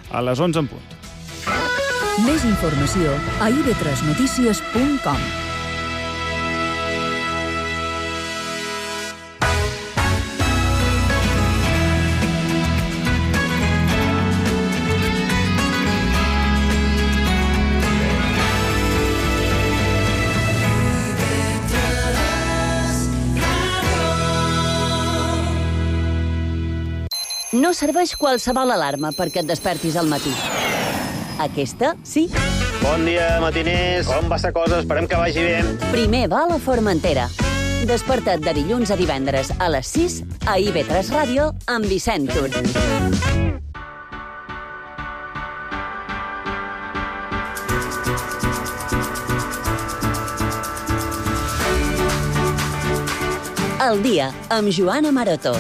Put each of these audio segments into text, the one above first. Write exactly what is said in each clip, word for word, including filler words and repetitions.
a les onze en punt. Més informació a i ve tres notícies punt com. No serveix qualsevol alarma perquè et despertis al matí. Aquesta, sí. Bon dia, matiners. Com va la cosa? Esperem que vagi bé. Primer va a la Formentera. Desperta't de dilluns a divendres a les sis a i ve tres Ràdio amb Vicent Tur. El dia amb Joana Maroto.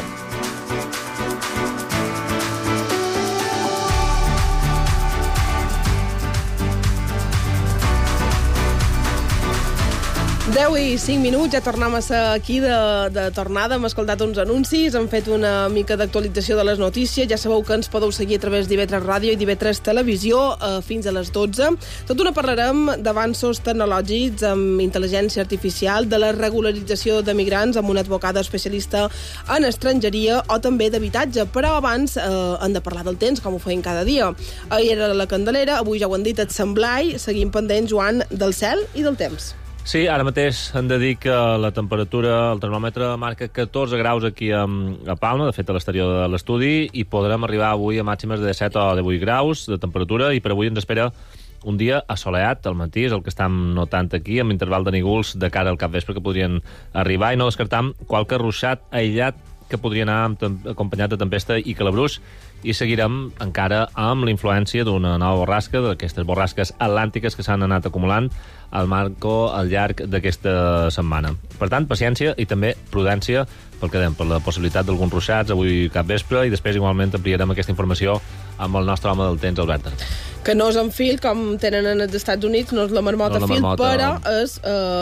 deu i cinc minuts, ja tornem a ser aquí de, de tornada. Hem escoltat uns anuncis, hem fet una mica d'actualització de les notícies. Ja sabeu que ens podeu seguir a través d'I ve tres Ràdio i d'I ve tres Televisió eh, fins a les dotze. Tot una parlarem d'avanços tecnològics amb intel·ligència artificial, de la regularització de migrants amb una advocada especialista en estrangeria o també d'habitatge. Però abans eh, hem de parlar del temps, com ho feim cada dia. Ahir era la Candelera, avui ja ho han dit, el Sant Blai. Seguim pendents, Joan, del cel i del temps. Sí, ara mateix hem de dir que la temperatura, el termòmetre marca catorze graus aquí a, a Palma, de fet a l'exterior de l'estudi, i podrem arribar avui a màximes de disset o divuit graus de temperatura, i per avui ens espera un dia assolellat al matí, és el que estem notant aquí, amb interval de nígols de cara al capvespre que podrien arribar, i no descartam qualque ruixat aïllat que podria anar acompanyat de tempesta i calabrús, i seguirem encara amb la influència d'una nova borrasca, d'aquestes borrasques atlàntiques que s'han anat acumulant al marco al llarg d'aquesta setmana. Per tant, paciència i també prudència pel que dèiem, per la possibilitat d'alguns ruixats avui cap vespre, i després igualment ampliarem aquesta informació amb el nostre home del temps, Albert Arter. Que no és en fil, com tenen en els Estats Units, no és la marmota no, la fil, marmota, però no. és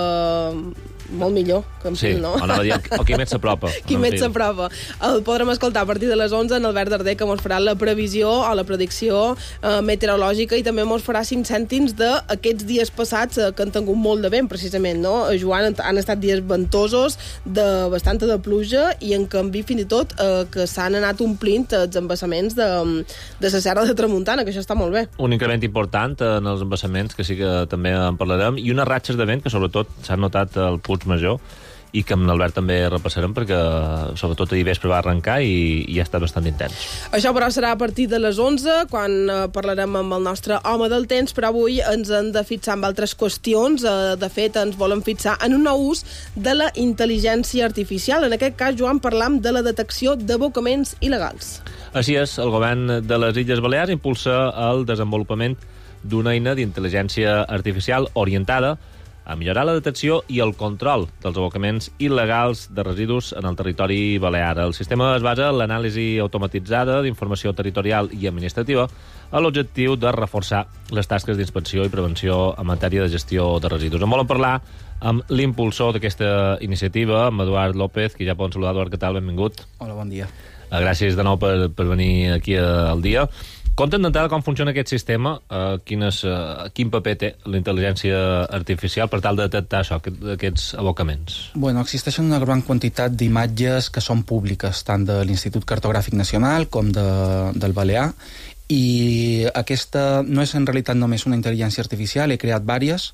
eh, molt millor que en sí, fil, no? Sí, anava a dir, o qui més s'apropa. Qui més s'apropa. El podrem escoltar a partir de les onze en Albert Arter, que mos farà la previsió o la predicció eh, meteorològica, i també mos farà cinc cèntims d'aquests dies passats eh, que han tingut molt de vent, precisament, no? Joan, han estat dies ventosos, de bastanta de pluja, i en canvi fins i tot eh, que s'han anat omplint els embassaments de, de la Serra de Tramuntana, que això està molt bé. Un increment important en els embassaments, que sí que també en parlarem, i unes ratxes de vent que sobretot s'han notat al Puig Major, i que amb l'Albert també repassarem, perquè sobretot ahir vespre va arrencar i, i ha estat bastant intens. Això però serà a partir de les onze, quan eh, parlarem amb el nostre home del temps, però avui ens hem de fixar en altres qüestions. Eh, de fet, ens volem fixar en un nou ús de la intel·ligència artificial. En aquest cas, Joan, parlam de la detecció d'abocaments il·legals. Així és, el govern de les Illes Balears impulsa el desenvolupament d'una eina d'intel·ligència artificial orientada a millorar la detecció i el control dels abocaments il·legals de residus en el territori balear. El sistema es basa en l'anàlisi automatitzada d'informació territorial i administrativa a l'objectiu de reforçar les tasques d'inspecció i prevenció en matèria de gestió de residus. En volen parlar amb l'impulsor d'aquesta iniciativa, amb Eduard López, que ja poden saludar. Eduard, què tal? Benvingut. Hola, bon dia. Gràcies de nou per, per venir aquí al dia. Conta'm d'entrada com funciona aquest sistema, eh, quin, és, eh, quin paper té la intel·ligència artificial per tal de detectar això, aquests abocaments? Bueno, existeixen una gran quantitat d'imatges que són públiques, tant de l'Institut Cartogràfic Nacional com de, del Balear, i aquesta no és en realitat només una intel·ligència artificial, he creat vàries,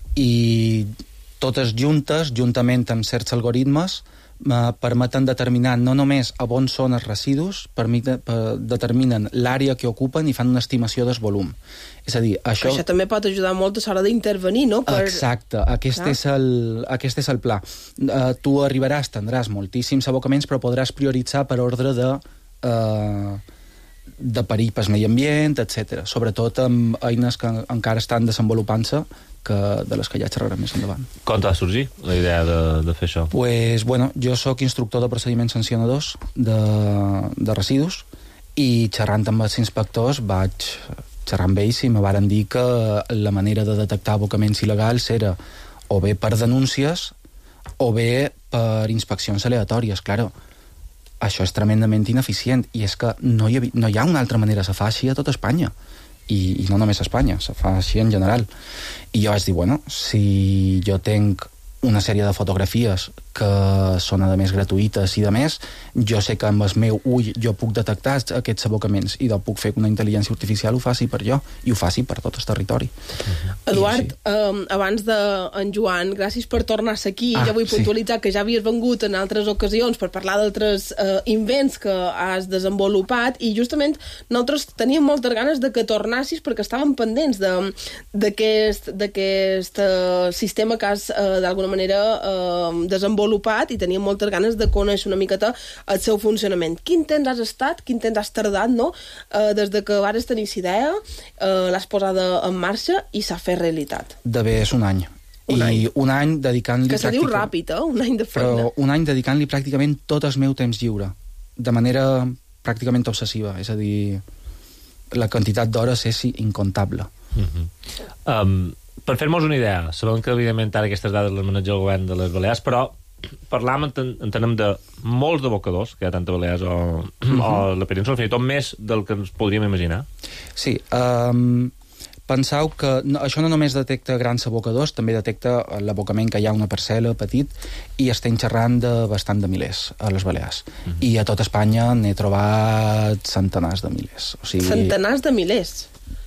i totes juntes, juntament amb certs algoritmes, Uh, permeten determinar no només a on són els residus, permite, per, determinen l'àrea que ocupen i fan una estimació del volum. És a dir, això... Això també pot ajudar molt a l'hora d'intervenir, no? Per... Exacte, aquest és, el, aquest és el pla. Uh, tu arribaràs, tindràs moltíssims abocaments, però podràs prioritzar per ordre de... Uh, de perill pel medi ambient, etcètera. Sobretot amb eines que encara estan desenvolupant-se, que de les que ja xerrarem més endavant. Com t'ha sorgir la idea de, de fer això? Pues, bueno, jo sóc instructor de procediments sancionadors de, de residus, i xerrant amb els inspectors vaig xerrar amb ells i me varen dir que la manera de detectar abocaments il·legals era o bé per denúncies o bé per inspeccions aleatòries, claro. això és tremendament ineficient, i és que no hi, ha, no hi ha una altra manera, se fa així a tot Espanya, i, i no només a Espanya, se fa així en general. I jo vaig dir, bueno, si jo tenc una sèrie de fotografies que són, a més, gratuïtes i de més, jo sé que amb el meu ull jo puc detectar aquests abocaments i jo puc fer que una intel·ligència artificial ho faci per jo i ho faci per tot el territori. Uh-huh. Eduard, um, abans de en Joan, gràcies per tornar-se aquí. Ah, jo vull sí. puntualitzar que ja havies vengut en altres ocasions per parlar d'altres uh, invents que has desenvolupat, i justament nosaltres teníem moltes ganes de que tornassis perquè estàvem pendents d'aquest uh, sistema que has uh, d'alguna manera uh, desenvolupat, i teníem moltes ganes de conèixer una miqueta el seu funcionament. Quin temps has estat, quin temps has tardat, no?, uh, des de que vares tenir aquesta idea, uh, l'has posada en marxa i s'ha fet realitat. De bé, és un any. Un I any. un any dedicant-li... Que se diu ràpid, eh? Un any de feina. Però un any dedicant-li pràcticament tot el meu temps lliure, de manera pràcticament obsessiva, és a dir, la quantitat d'hores és incontable. Mm-hmm. um, per fer-nos una idea, sabem que evidentment ara aquestes dades les maneja el govern de les Balears, però parlam, entenem, de molts d'abocadors que hi ha tant a Balears o, mm-hmm. o la península, fins i tot més del que ens podríem imaginar. Sí, um, penseu que no, això no només detecta grans abocadors, també detecta l'abocament que hi ha una parcel·la petit, i estem xerrant de bastant de milers a les Balears. Mm-hmm. I a tot Espanya n'he trobat centenars de milers. O sigui... Centenars de milers?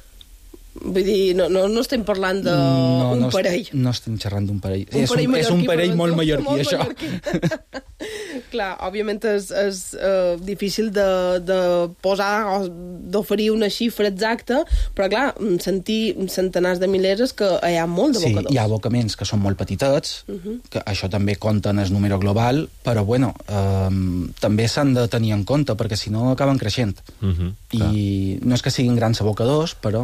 Vull dir, no, no, no estem parlant d'un no, no parell. No estem xerrant d'un parell. Un és, parell un, és un parell molt mallorquí, molt això. Mallorquí. Clar, òbviament és, és uh, difícil de, de posar o d'oferir una xifra exacta, però clar, sentir centenars de milers és que hi ha molt d'abocadors. Sí, hi ha abocaments que són molt petitets, uh-huh. que això també compta en el número global, però bueno, um, també s'han de tenir en compte, perquè si no acaben creixent. Uh-huh, I clar. No és que siguin grans abocadors, però...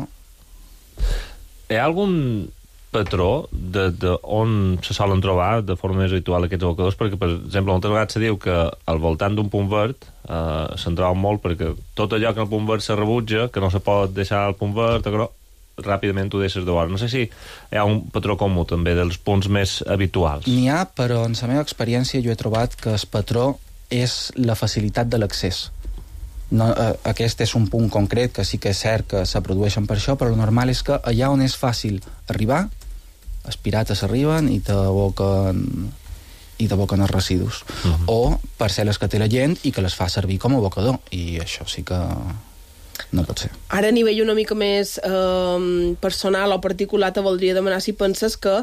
Hi ha algun patró de, de on se solen trobar de forma més habitual aquests abocadors? Perquè, per exemple, moltes vegades se diu que al voltant d'un punt verd eh, se'n troba molt, perquè tot allò que en el punt verd se rebutja, que no se pot deixar al punt verd, però ràpidament ho deixes de veure. No sé si hi ha un patró comú també dels punts més habituals. N'hi ha, però en la meva experiència jo he trobat que el patró és la facilitat de l'accés. No, eh, aquest és un punt concret que sí que és cert que se produeixen per això, però el normal és que allà on és fàcil arribar, els pirates arriben i t'aboquen i t'aboquen els residus. Uh-huh. O parcel·les que té la gent i que les fa servir com a abocador, i això sí que no pot ser. Ara, a nivell una mica més eh, personal o particular, te voldria demanar si penses que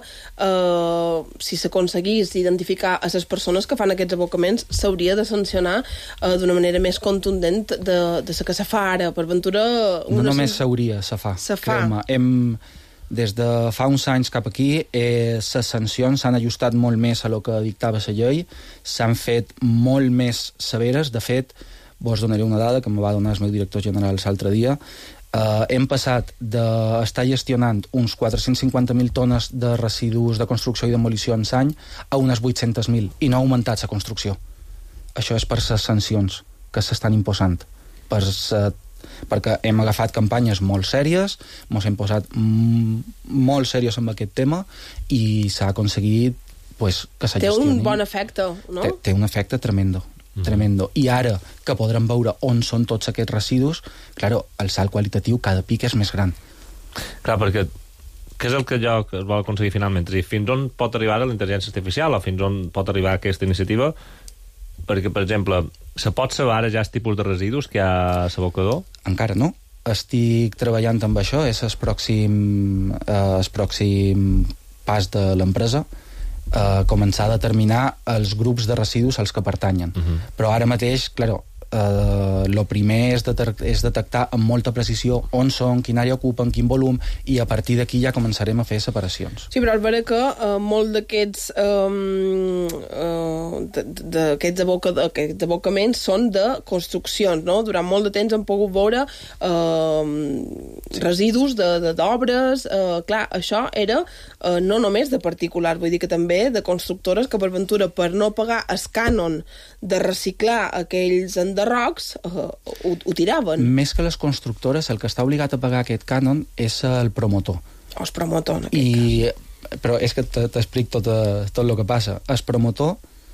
eh, si s'aconseguís identificar a les persones que fan aquests abocaments s'hauria de sancionar eh, d'una manera més contundent de, de la que se fa ara. Per ventura... No només s'hauria, se fa. Se fa. Creu-me, hem... Des de fa uns anys cap aquí, eh, les sancions s'han ajustat molt més a lo que dictava la llei, s'han fet molt més severes. De fet, vos donaré una dada que em va donar el meu director general l'altre dia. Uh, hem passat d'estar gestionant uns quatre-cents cinquanta mil tones de residus de construcció i demolició en l'any a unes vuit-cents mil, i no ha augmentat la construcció. Això és per les sancions que s'estan imposant, per sa, perquè hem agafat campanyes molt sèries, ens hem posat m- molt serios amb aquest tema, i s'ha aconseguit pues, que s'ha Té gestionat. un bon efecte, no? Té, té un efecte tremendo. Mm-hmm. Tremendo. I ara que podrem veure on són tots aquests residus, claro, el salt qualitatiu cada pic és més gran. Clar, perquè què és el que allò que es vol aconseguir finalment? És a dir, fins on pot arribar la intel·ligència artificial, o fins on pot arribar aquesta iniciativa? Perquè, per exemple, se pot saber ara ja el tipus de residus que hi ha a l'abocador? Encara no. Estic treballant amb això, és el pròxim, eh, el pròxim pas de l'empresa, Uh, començar a determinar els grups de residus als que pertanyen. Uh-huh. Però ara mateix, claro, uh, lo primer és, de- és detectar amb molta precisió on són, quin àrea ocupen, quin volum, i a partir d'aquí ja començarem a fer separacions. Sí, però és vera que uh, molt d'aquests um, uh, d'aquests aboca, aquests abocaments són de construccions, no? Durant molt de temps hem pogut veure uh, sí. residus de, de, d'obres, uh, clar, això era uh, no només de particulars, vull dir que també de constructores que per ventura, per no pagar el cànon de reciclar aquells enderrocs, uh, ho, ho tiraven. Més que les constructores, el que està obligat a pagar aquest cànon és el promotor. O el promotor, en aquest I, cas. però és que t'explic tot, tot el que passa. El promotor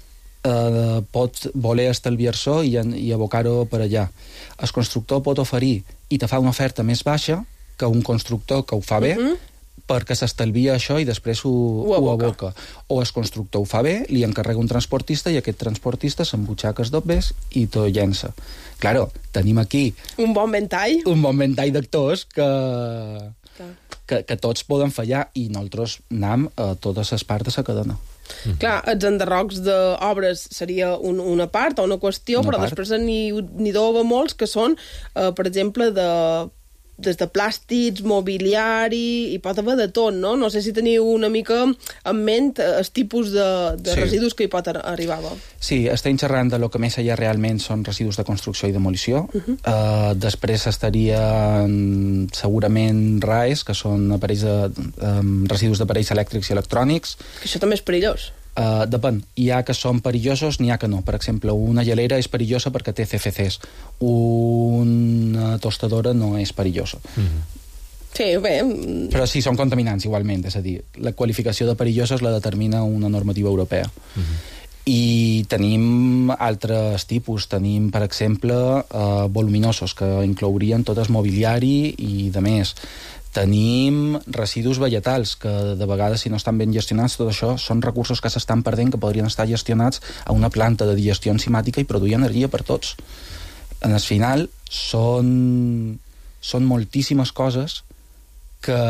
eh, pot voler estalviar-se i, i abocar-ho per allà. El constructor pot oferir i te fa una oferta més baixa que un constructor que ho fa bé, uh-huh. perquè s'estalvia això i després ho, ho, ho aboca. O el constructor ho fa bé, li encarrega un transportista i aquest transportista s'embutxaca els dobbers i t'ho llença. Claro, tenim aquí... Un bon ventall. Un bon ventall d'actors que, que, que tots poden fallar i nosaltres anem a totes les parts de la cadena. Mm-hmm. Clar, els enderrocs d'obres seria un, una part o una qüestió, una però part. Després n'hi deu molts que són, eh, per exemple, de... des de plàstics, mobiliari, i pot haver de tot, no? No sé si teniu una mica en ment el tipus de, de sí. residus que hi pot arribar. Sí, estem xerrant de lo que més allà realment són residus de construcció i demolició. Uh-huh. uh, després estarien segurament R A Es, que són aparells de, um, residus d'aparells elèctrics i electrònics. Que això també és perillós. Uh, depèn. Hi ha que són perillosos, n'hi ha que no. Per exemple, una gelera és perillosa perquè té C F Cs. Una tostadora no és perillosa. Mm-hmm. Sí, bé... Però sí, són contaminants, igualment. És a dir, la qualificació de perillosos la determina una normativa europea. Mm-hmm. I tenim altres tipus. Tenim, per exemple, uh, voluminosos, que inclourien tot el mobiliari i de més. Tenim residus vegetals, que de vegades, si no estan ben gestionats, tot això són recursos que s'estan perdent, que podrien estar gestionats a una planta de digestió enzimàtica i produir energia per tots. En el final, són, són moltíssimes coses que,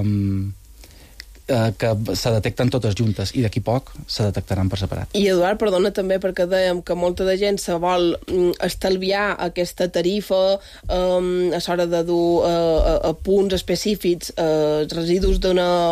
eh, que se detecten totes juntes i d'aquí poc se detectaran per separat. I Eduard, perdona també, perquè dèiem que molta de gent se vol estalviar aquesta tarifa um, a l'hora de dur uh, a punts específics uh, residus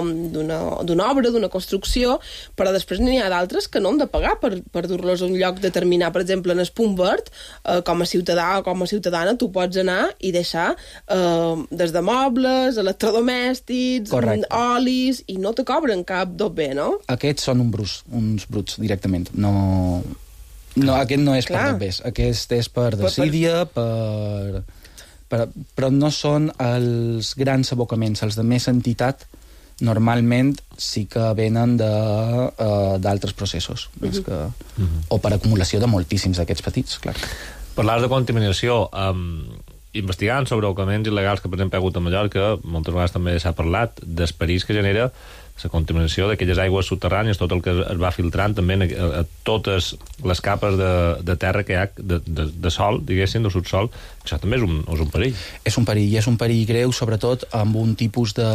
d'una obra, d'una construcció, però després n'hi ha d'altres que no han de pagar per, per dur-los a un lloc determinat. Per exemple, en el punt verd, uh, com a ciutadà o com a ciutadana, tu pots anar i deixar uh, des de mobles, electrodomèstics, Correcte. olis, i no te cobren cap doble, no? Aquests són un brus, uns bruts directament. No, no, aquest no és Clar. per dobbers. Aquest és per desídia, per, per... Però no són els grans abocaments. Els de més entitat normalment sí que venen d'altres uh, processos. Uh-huh. Més que, uh-huh. O per acumulació de moltíssims d'aquests petits, clar. Parlaves de contaminació. Um, investigant sobre abocaments il·legals que, per exemple, hi ha hagut a Mallorca, moltes vegades també s'ha parlat dels perills que genera la contaminació d'aquelles aigües subterrànies, tot el que es va filtrant també a, a totes les capes de, de terra que hi ha, de, de, de sol, diguéssim, de subsol. Això també és un, és un perill. És un perill, i és un perill greu, sobretot amb un tipus de,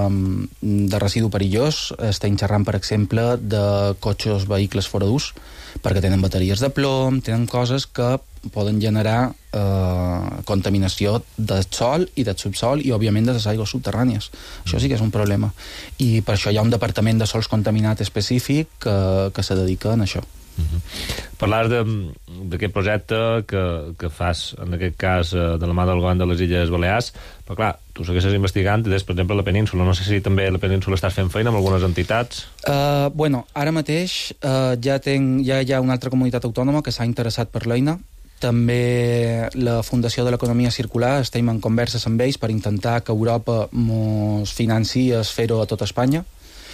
de residu perillós. Estem xerrant, per exemple, de cotxes, vehicles fora d'ús, perquè tenen bateries de plom, tenen coses que poden generar eh, contaminació del sol i del subsol i, òbviament, de les aigües subterrànies. Mm. Això sí que és un problema. I per això hi ha un departament de sols contaminat específic que, que se dedica a això. Mm-hmm. Parlaves d'aquest projecte que, que fas, en aquest cas, de la mà del govern de les Illes Balears, però clar, tu segueixes investigant des, per exemple, a la península. No sé si també a la península estàs fent feina amb algunes entitats. Uh, bueno, ara mateix uh, ja, tenc, ja hi ha una altra comunitat autònoma que s'ha interessat per l'eina. També la Fundació de l'Economia Circular, estem en converses amb ells per intentar que Europa mos financi a fer-ho a tot Espanya.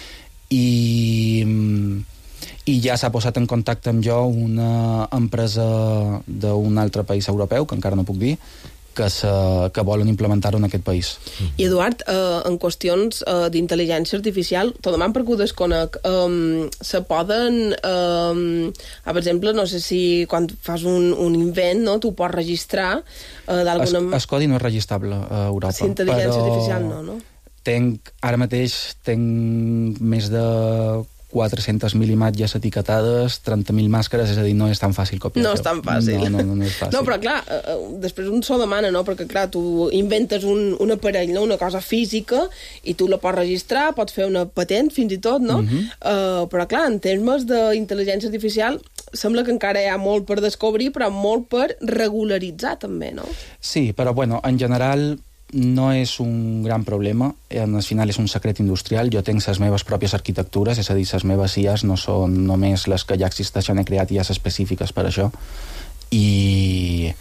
I, i ja s'ha posat en contacte amb jo una empresa d'un altre país europeu, que encara no puc dir, que, se, que volen implementar-ho en aquest país. I Eduard, eh, en qüestions eh, d'intel·ligència artificial, tot demà perquè ho desconec, eh, se poden, eh, per exemple, no sé si quan fas un, un invent, no, tu pots registrar eh, d'alguna... El codi no és registrable a Europa. Si intel·ligència però artificial no, no? Tenc, ara mateix tenc més de quatre-centes mil imatges etiquetades, trenta mil màscares, és a dir, no és tan fàcil copiar. No és tan fàcil. No, no, no, no és fàcil. No, però clar, eh, després un s'ho demana, no? Perquè clar, tu inventes un, un aparell, no? Una cosa física, i tu la pots registrar, pots fer una patent, fins i tot, no? Uh-huh. uh, però clar, en termes d'intel·ligència artificial, sembla que encara hi ha molt per descobrir, però molt per regularitzar, també, no? Sí, però bueno, en general no és un gran problema, al final és un secret industrial. Jo tenc les meves pròpies arquitectures, és a dir, les meves I As no són només les que ja existeixen, he creat I As específiques per això, i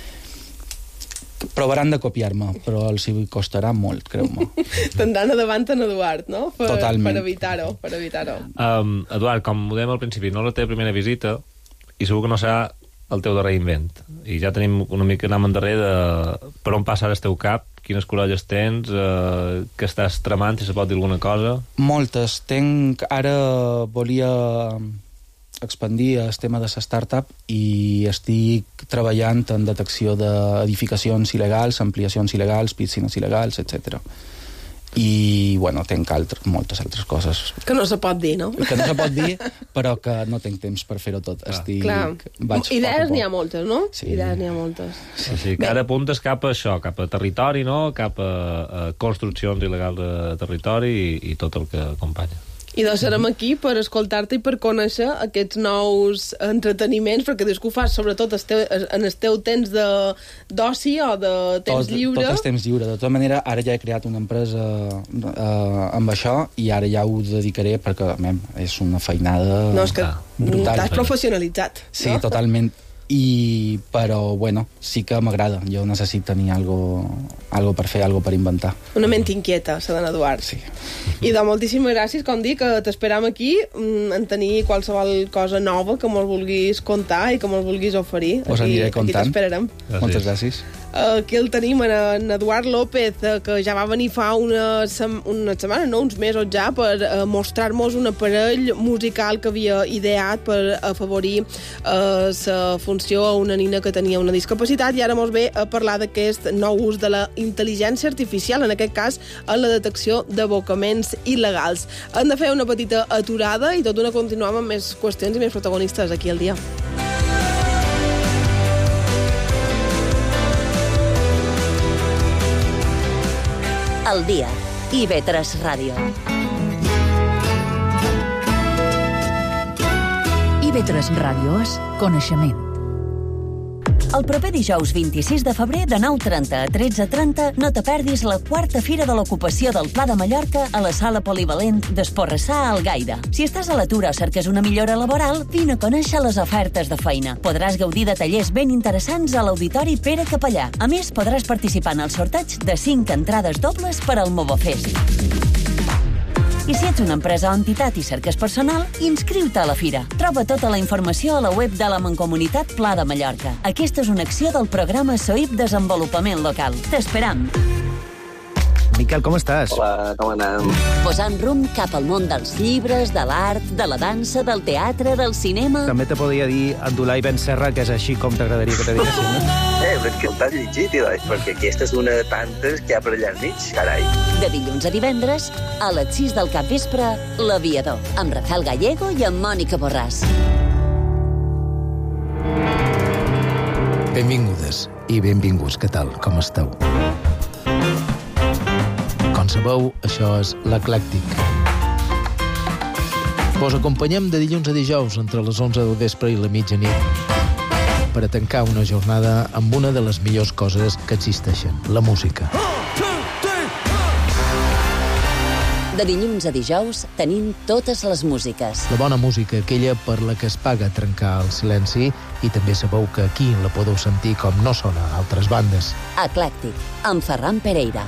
provaran de copiar-me, però els hi costarà molt, creu-me. T'andan davant en Eduard, no? Per, Totalment. Per evitar-ho, per evitar-ho. Um, Eduard, com ho dèiem al principi, no la teva primera visita, i segur que no serà el teu darrer invent. I ja tenim una mica anant endarrere de per on passa ara el teu cap, quines corolles tens, eh, que estàs tramant, si se pot dir alguna cosa? Moltes. Tenc... Ara volia expandir el tema de la startup i estic treballant en detecció d'edificacions il·legals, ampliacions il·legals, piscines il·legals, etcètera. I, bueno, tenc altres, moltes altres coses. Que no se pot dir, no? Que no se pot dir, però que no tinc temps per fer-ho tot. Clar. Estic... Clar. Vaig Idees n'hi ha poc. moltes, no? Sí. Idees n'hi ha moltes. Sí. O sigui, que ara apuntes cap a això, cap a territori, no? Cap a, a construccions il·legals de territori i, i tot el que acompanya. I doncs serem aquí per escoltar-te i per conèixer aquests nous entreteniments, perquè dius que ho fas sobretot el teu, en el teu temps d'oci o de temps tot, lliure. Tot el temps lliure. De tota manera, ara ja he creat una empresa eh, amb això i ara ja ho dedicaré perquè, mem, és una feinada No, és que brutal. t'has professionalitzat. Sí, no? totalment. I, però, bueno, sí que m'agrada. Jo necessito tenir algo, algo per fer, algo per inventar. Una ment inquieta, s'ha d'anar Eduard. Sí. I de moltíssimes gràcies, com dic, que t'esperam aquí en tenir qualsevol cosa nova que me'l vulguis contar i que me'l vulguis oferir. Us aquí, aniré contant. Aquí t'esperarem. Moltes gràcies. Aquí el tenim, en Eduard López, que ja va venir fa una, sem una setmana, no, uns mesos ja, per uh, mostrar-nos un aparell musical que havia ideat per afavorir uh, la funció a una nina que tenia una discapacitat, i ara mos ve a parlar d'aquest nou ús de la intel·ligència artificial, en aquest cas en la detecció d'abocaments il·legals. Hem de fer una petita aturada i tot una continuem amb més qüestions i més protagonistes aquí al dia. El dia. I ve tres Ràdio. I ve tres Ràdio és coneixement. El proper dijous vint-i-sis de febrer de nou trenta a tretze trenta no te perdis la quarta Fira de l'Ocupació del Pla de Mallorca a la sala polivalent d'Esporrassà a Algaida. Si estàs a l'atur o cerques una millora laboral, vine a conèixer les ofertes de feina. Podràs gaudir de tallers ben interessants a l'Auditori Pere Capellà. A més, podràs participar en el sorteig de cinc entrades dobles per al Movofest. I si ets una empresa o entitat i cerques personal, inscriu-te a la fira. Troba tota la informació a la web de la Mancomunitat Pla de Mallorca. Aquesta és una acció del programa S O I P Desenvolupament Local. T'esperam! Miquel, com estàs? Hola, com anem? Posant rumb cap al món dels llibres, de l'art, de la dansa, del teatre, del cinema... També te podria dir Abdulai Ben Serra, que és així com t'agradaria que te diguessin, no? Eh, però és que el t'has llegit, Ilai, perquè aquesta és una de tantes que hi ha per allà al mig, carai. De dilluns a divendres, a les sis del capvespre, L'Aviador, amb Rafael Gallego i amb Mònica Borràs. Benvingudes i benvinguts, què tal, com esteu? Com sabeu, això és l'Eclèctic. Vos acompanyem de dilluns a dijous entre les onze del vespre i la mitjanit per a tancar una jornada amb una de les millors coses que existeixen, la música. De dilluns a dijous tenim totes les músiques. La bona música, aquella per la que es paga trencar el silenci, i també sabeu que aquí la podeu sentir com no sona a altres bandes. Eclèctic, amb Ferran Pereira.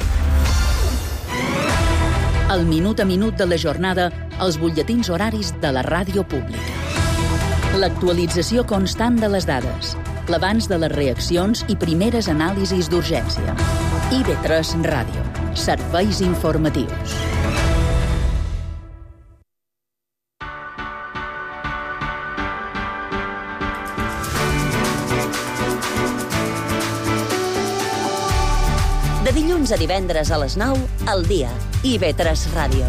El minut a minut de la jornada, els butlletins horaris de la ràdio pública. L'actualització constant de les dades, l'abans de les reaccions i primeres anàlisis d'urgència. I ve tres Ràdio, serveis informatius. De dilluns a divendres a les nou, al dia. I ve tres Ràdio.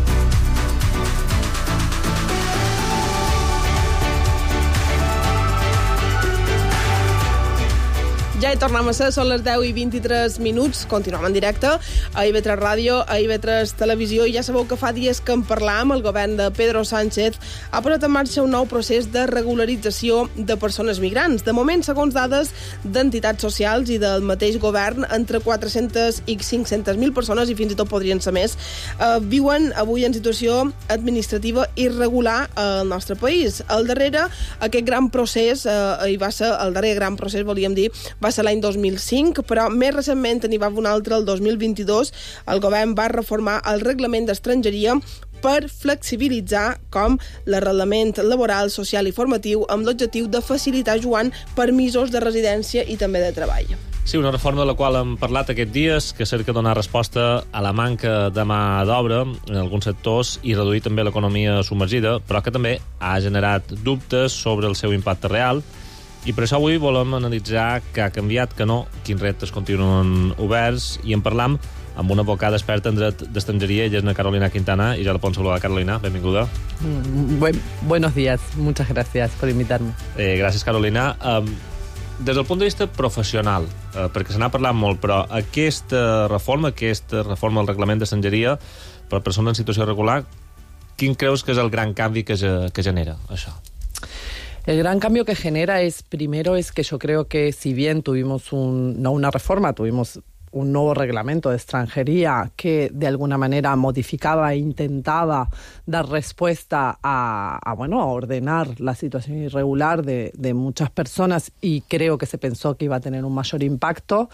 Ja hi tornem a ser, són les deu i vint-i-tres minuts, continuem en directe a I V tres Ràdio, a I V tres Televisió, i ja sabeu que fa dies que en parlam, el govern de Pedro Sánchez ha posat en marxa un nou procés de regularització de persones migrants. De moment, segons dades d'entitats socials i del mateix govern, entre quatre-centes i cinc-centes mil persones, i fins i tot podrien ser més, eh, viuen avui en situació administrativa irregular al nostre país. Al darrere, aquest gran procés, eh, hi va ser, el darrer gran procés, volíem dir, va va ser l'any dos mil cinc, però més recentment n'hi va haver un altre, el dos mil vint-i-dos, el govern va reformar el reglament d'estrangeria per flexibilitzar com l'arrelament laboral, social i formatiu amb l'objectiu de facilitar, Joan, permisos de residència i també de treball. Sí, una reforma de la qual hem parlat aquests dies que cerca donar resposta a la manca de mà d'obra en alguns sectors i reduir també l'economia submergida, però que també ha generat dubtes sobre el seu impacte real. I per això avui volem analitzar què ha canviat, què no, quins reptes continuen oberts, i en parlam amb una advocada experta en dret d'estrangeria, ella és Carolina Quintana, i ja la podem saludar. Carolina, benvinguda. Buen, buenos días, muchas gracias por invitarme. Eh, gràcies, Carolina. Um, des del punt de vista professional, eh, perquè se n'ha parlat molt, però aquesta reforma, aquesta reforma del reglament d'estrangeria per a persones en situació irregular, quin creus que és el gran canvi que, que genera això? El gran cambio que genera es, primero, es que yo creo que si bien tuvimos un, no una reforma, tuvimos un nuevo reglamento de extranjería que de alguna manera modificaba e intentaba dar respuesta a, a, bueno, a ordenar la situación irregular de, de muchas personas, y creo que se pensó que iba a tener un mayor impacto.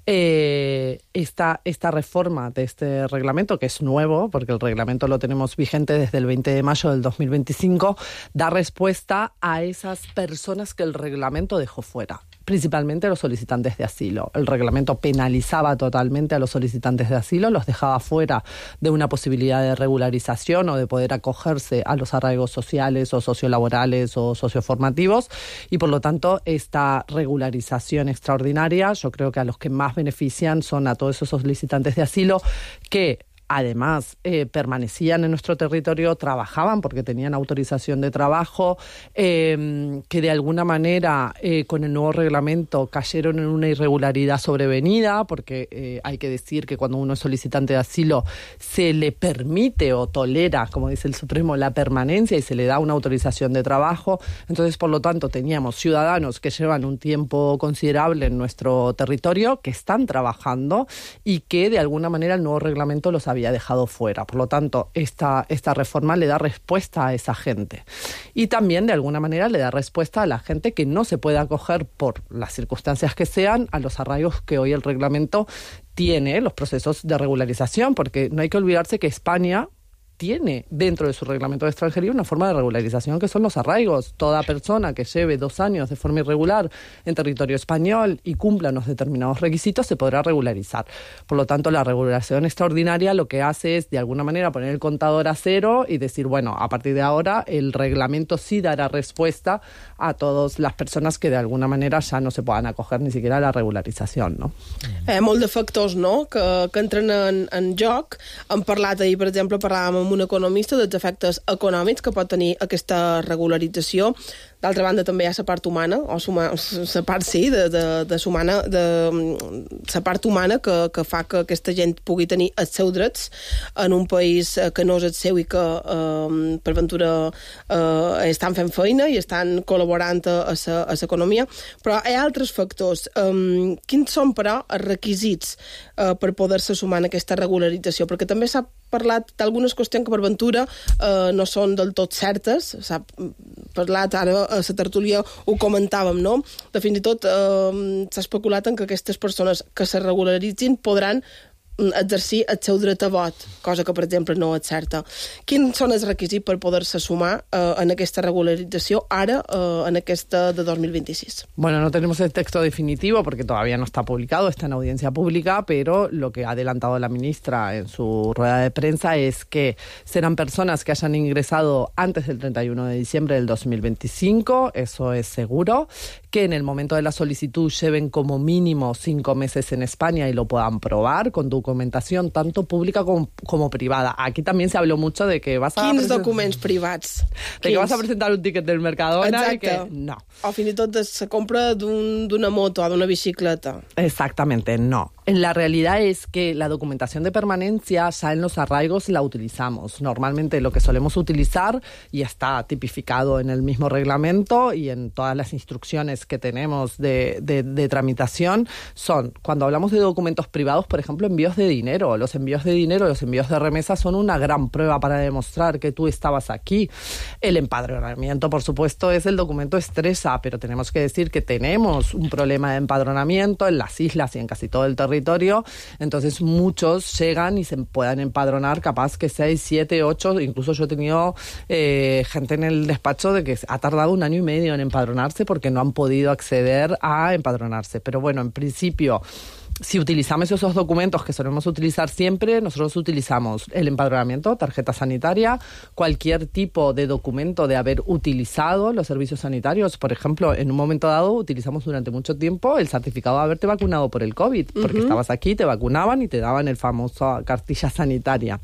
Eh, esta, esta reforma de este reglamento, que es nuevo, porque el reglamento lo tenemos vigente desde el veinte de mayo del dos mil veinticinco, da respuesta a esas personas que el reglamento dejó fuera, principalmente a los solicitantes de asilo. El reglamento penalizaba totalmente a los solicitantes de asilo, los dejaba fuera de una posibilidad de regularización o de poder acogerse a los arraigos sociales o sociolaborales o socioformativos, y por lo tanto esta regularización extraordinaria yo creo que a los que más benefician son a todos esos solicitantes de asilo que además eh, permanecían en nuestro territorio, trabajaban porque tenían autorización de trabajo, eh, que de alguna manera eh, con el nuevo reglamento cayeron en una irregularidad sobrevenida, porque eh, hay que decir que cuando uno es solicitante de asilo se le permite o tolera, como dice el Supremo, la permanencia y se le da una autorización de trabajo. Entonces, por lo tanto, teníamos ciudadanos que llevan un tiempo considerable en nuestro territorio, que están trabajando y que de alguna manera el nuevo reglamento los había había dejado fuera. Por lo tanto, esta, esta reforma le da respuesta a esa gente. Y también, de alguna manera, le da respuesta a la gente que no se puede acoger por las circunstancias que sean a los arraigos que hoy el reglamento tiene, los procesos de regularización, porque no hay que olvidarse que España tiene dentro de su reglamento de extranjería una forma de regularización que son los arraigos. Toda persona que lleve dos años de forma irregular en territorio español y cumpla unos determinados requisitos se podrá regularizar. Por lo tanto, la regularización extraordinaria lo que hace es, de alguna manera, poner el contador a cero y decir, bueno, a partir de ahora el reglamento sí dará respuesta a todas las personas que de alguna manera ja no se puedan acoger ni siquiera a la regularizació, no? Eh, molt de factors, no?, que, que entren en, en joc. Hem parlat ahir, per exemple, parlàvem amb un economista dels efectes econòmics que pot tenir aquesta regularització. D'altra banda, també hi ha la part humana, o la part, sí, de, de, de, humana, de la part humana que, que fa que aquesta gent pugui tenir els seus drets en un país que no és el seu i que, eh, per ventura, eh, estan fent feina i estan col·laborant a l'economia. Però hi ha altres factors. Eh, quins són, però, els requisits eh, per poder-se sumar en aquesta regularització? Perquè també s'ha parlat d'algunes qüestions que per ventura eh, no són del tot certes. S'ha parlat, ara a la tertúlia ho comentàvem, no? De fins i tot eh, s'ha especulat en que aquestes persones que se regularitzin podran exercir el seu dret a vot, cosa que, per exemple, no és certa. Quins són els requisits per poder-se sumar eh, en aquesta regularització ara, eh, en aquesta de dos mil veintiséis? Bueno, no tenemos el texto definitivo porque todavía no está publicado, está en audiencia pública, pero lo que ha adelantado la ministra en su rueda de prensa es que serán personas que hayan ingresado antes del treinta y uno de diciembre del dos mil veinticinco, eso es seguro, que en el momento de la solicitud lleven como mínimo cinco meses en España y lo puedan probar con documentación tanto pública como, como privada. Aquí también se habló mucho de que vas a... Quins present... documents privats? De Quins? Que vas a presentar un ticket del Mercadona. Exacte. Y que no. O fins i tot de la compra d'una un, moto o d'una bicicleta. Exactamente, no. La realidad es que la documentación de permanencia ya en los arraigos la utilizamos. Normalmente lo que solemos utilizar, y está tipificado en el mismo reglamento y en todas las instrucciones que tenemos de, de, de tramitación, son, cuando hablamos de documentos privados, por ejemplo, envíos de dinero. Los envíos de dinero, los envíos de remesa son una gran prueba para demostrar que tú estabas aquí. El empadronamiento, por supuesto, es el documento estrella, pero tenemos que decir que tenemos un problema de empadronamiento en las islas y en casi todo el territorio. Entonces muchos llegan y se puedan empadronar capaz que seis, siete, ocho, incluso yo he tenido eh, gente en el despacho de que ha tardado un año y medio en empadronarse porque no han podido acceder a empadronarse. Pero bueno, en principio, si utilizamos esos documentos que solemos utilizar siempre, nosotros utilizamos el empadronamiento, tarjeta sanitaria, cualquier tipo de documento de haber utilizado los servicios sanitarios. Por ejemplo, en un momento dado utilizamos durante mucho tiempo el certificado de haberte vacunado por el COVID, porque uh-huh. estabas aquí, te vacunaban y te daban el famoso cartilla sanitaria.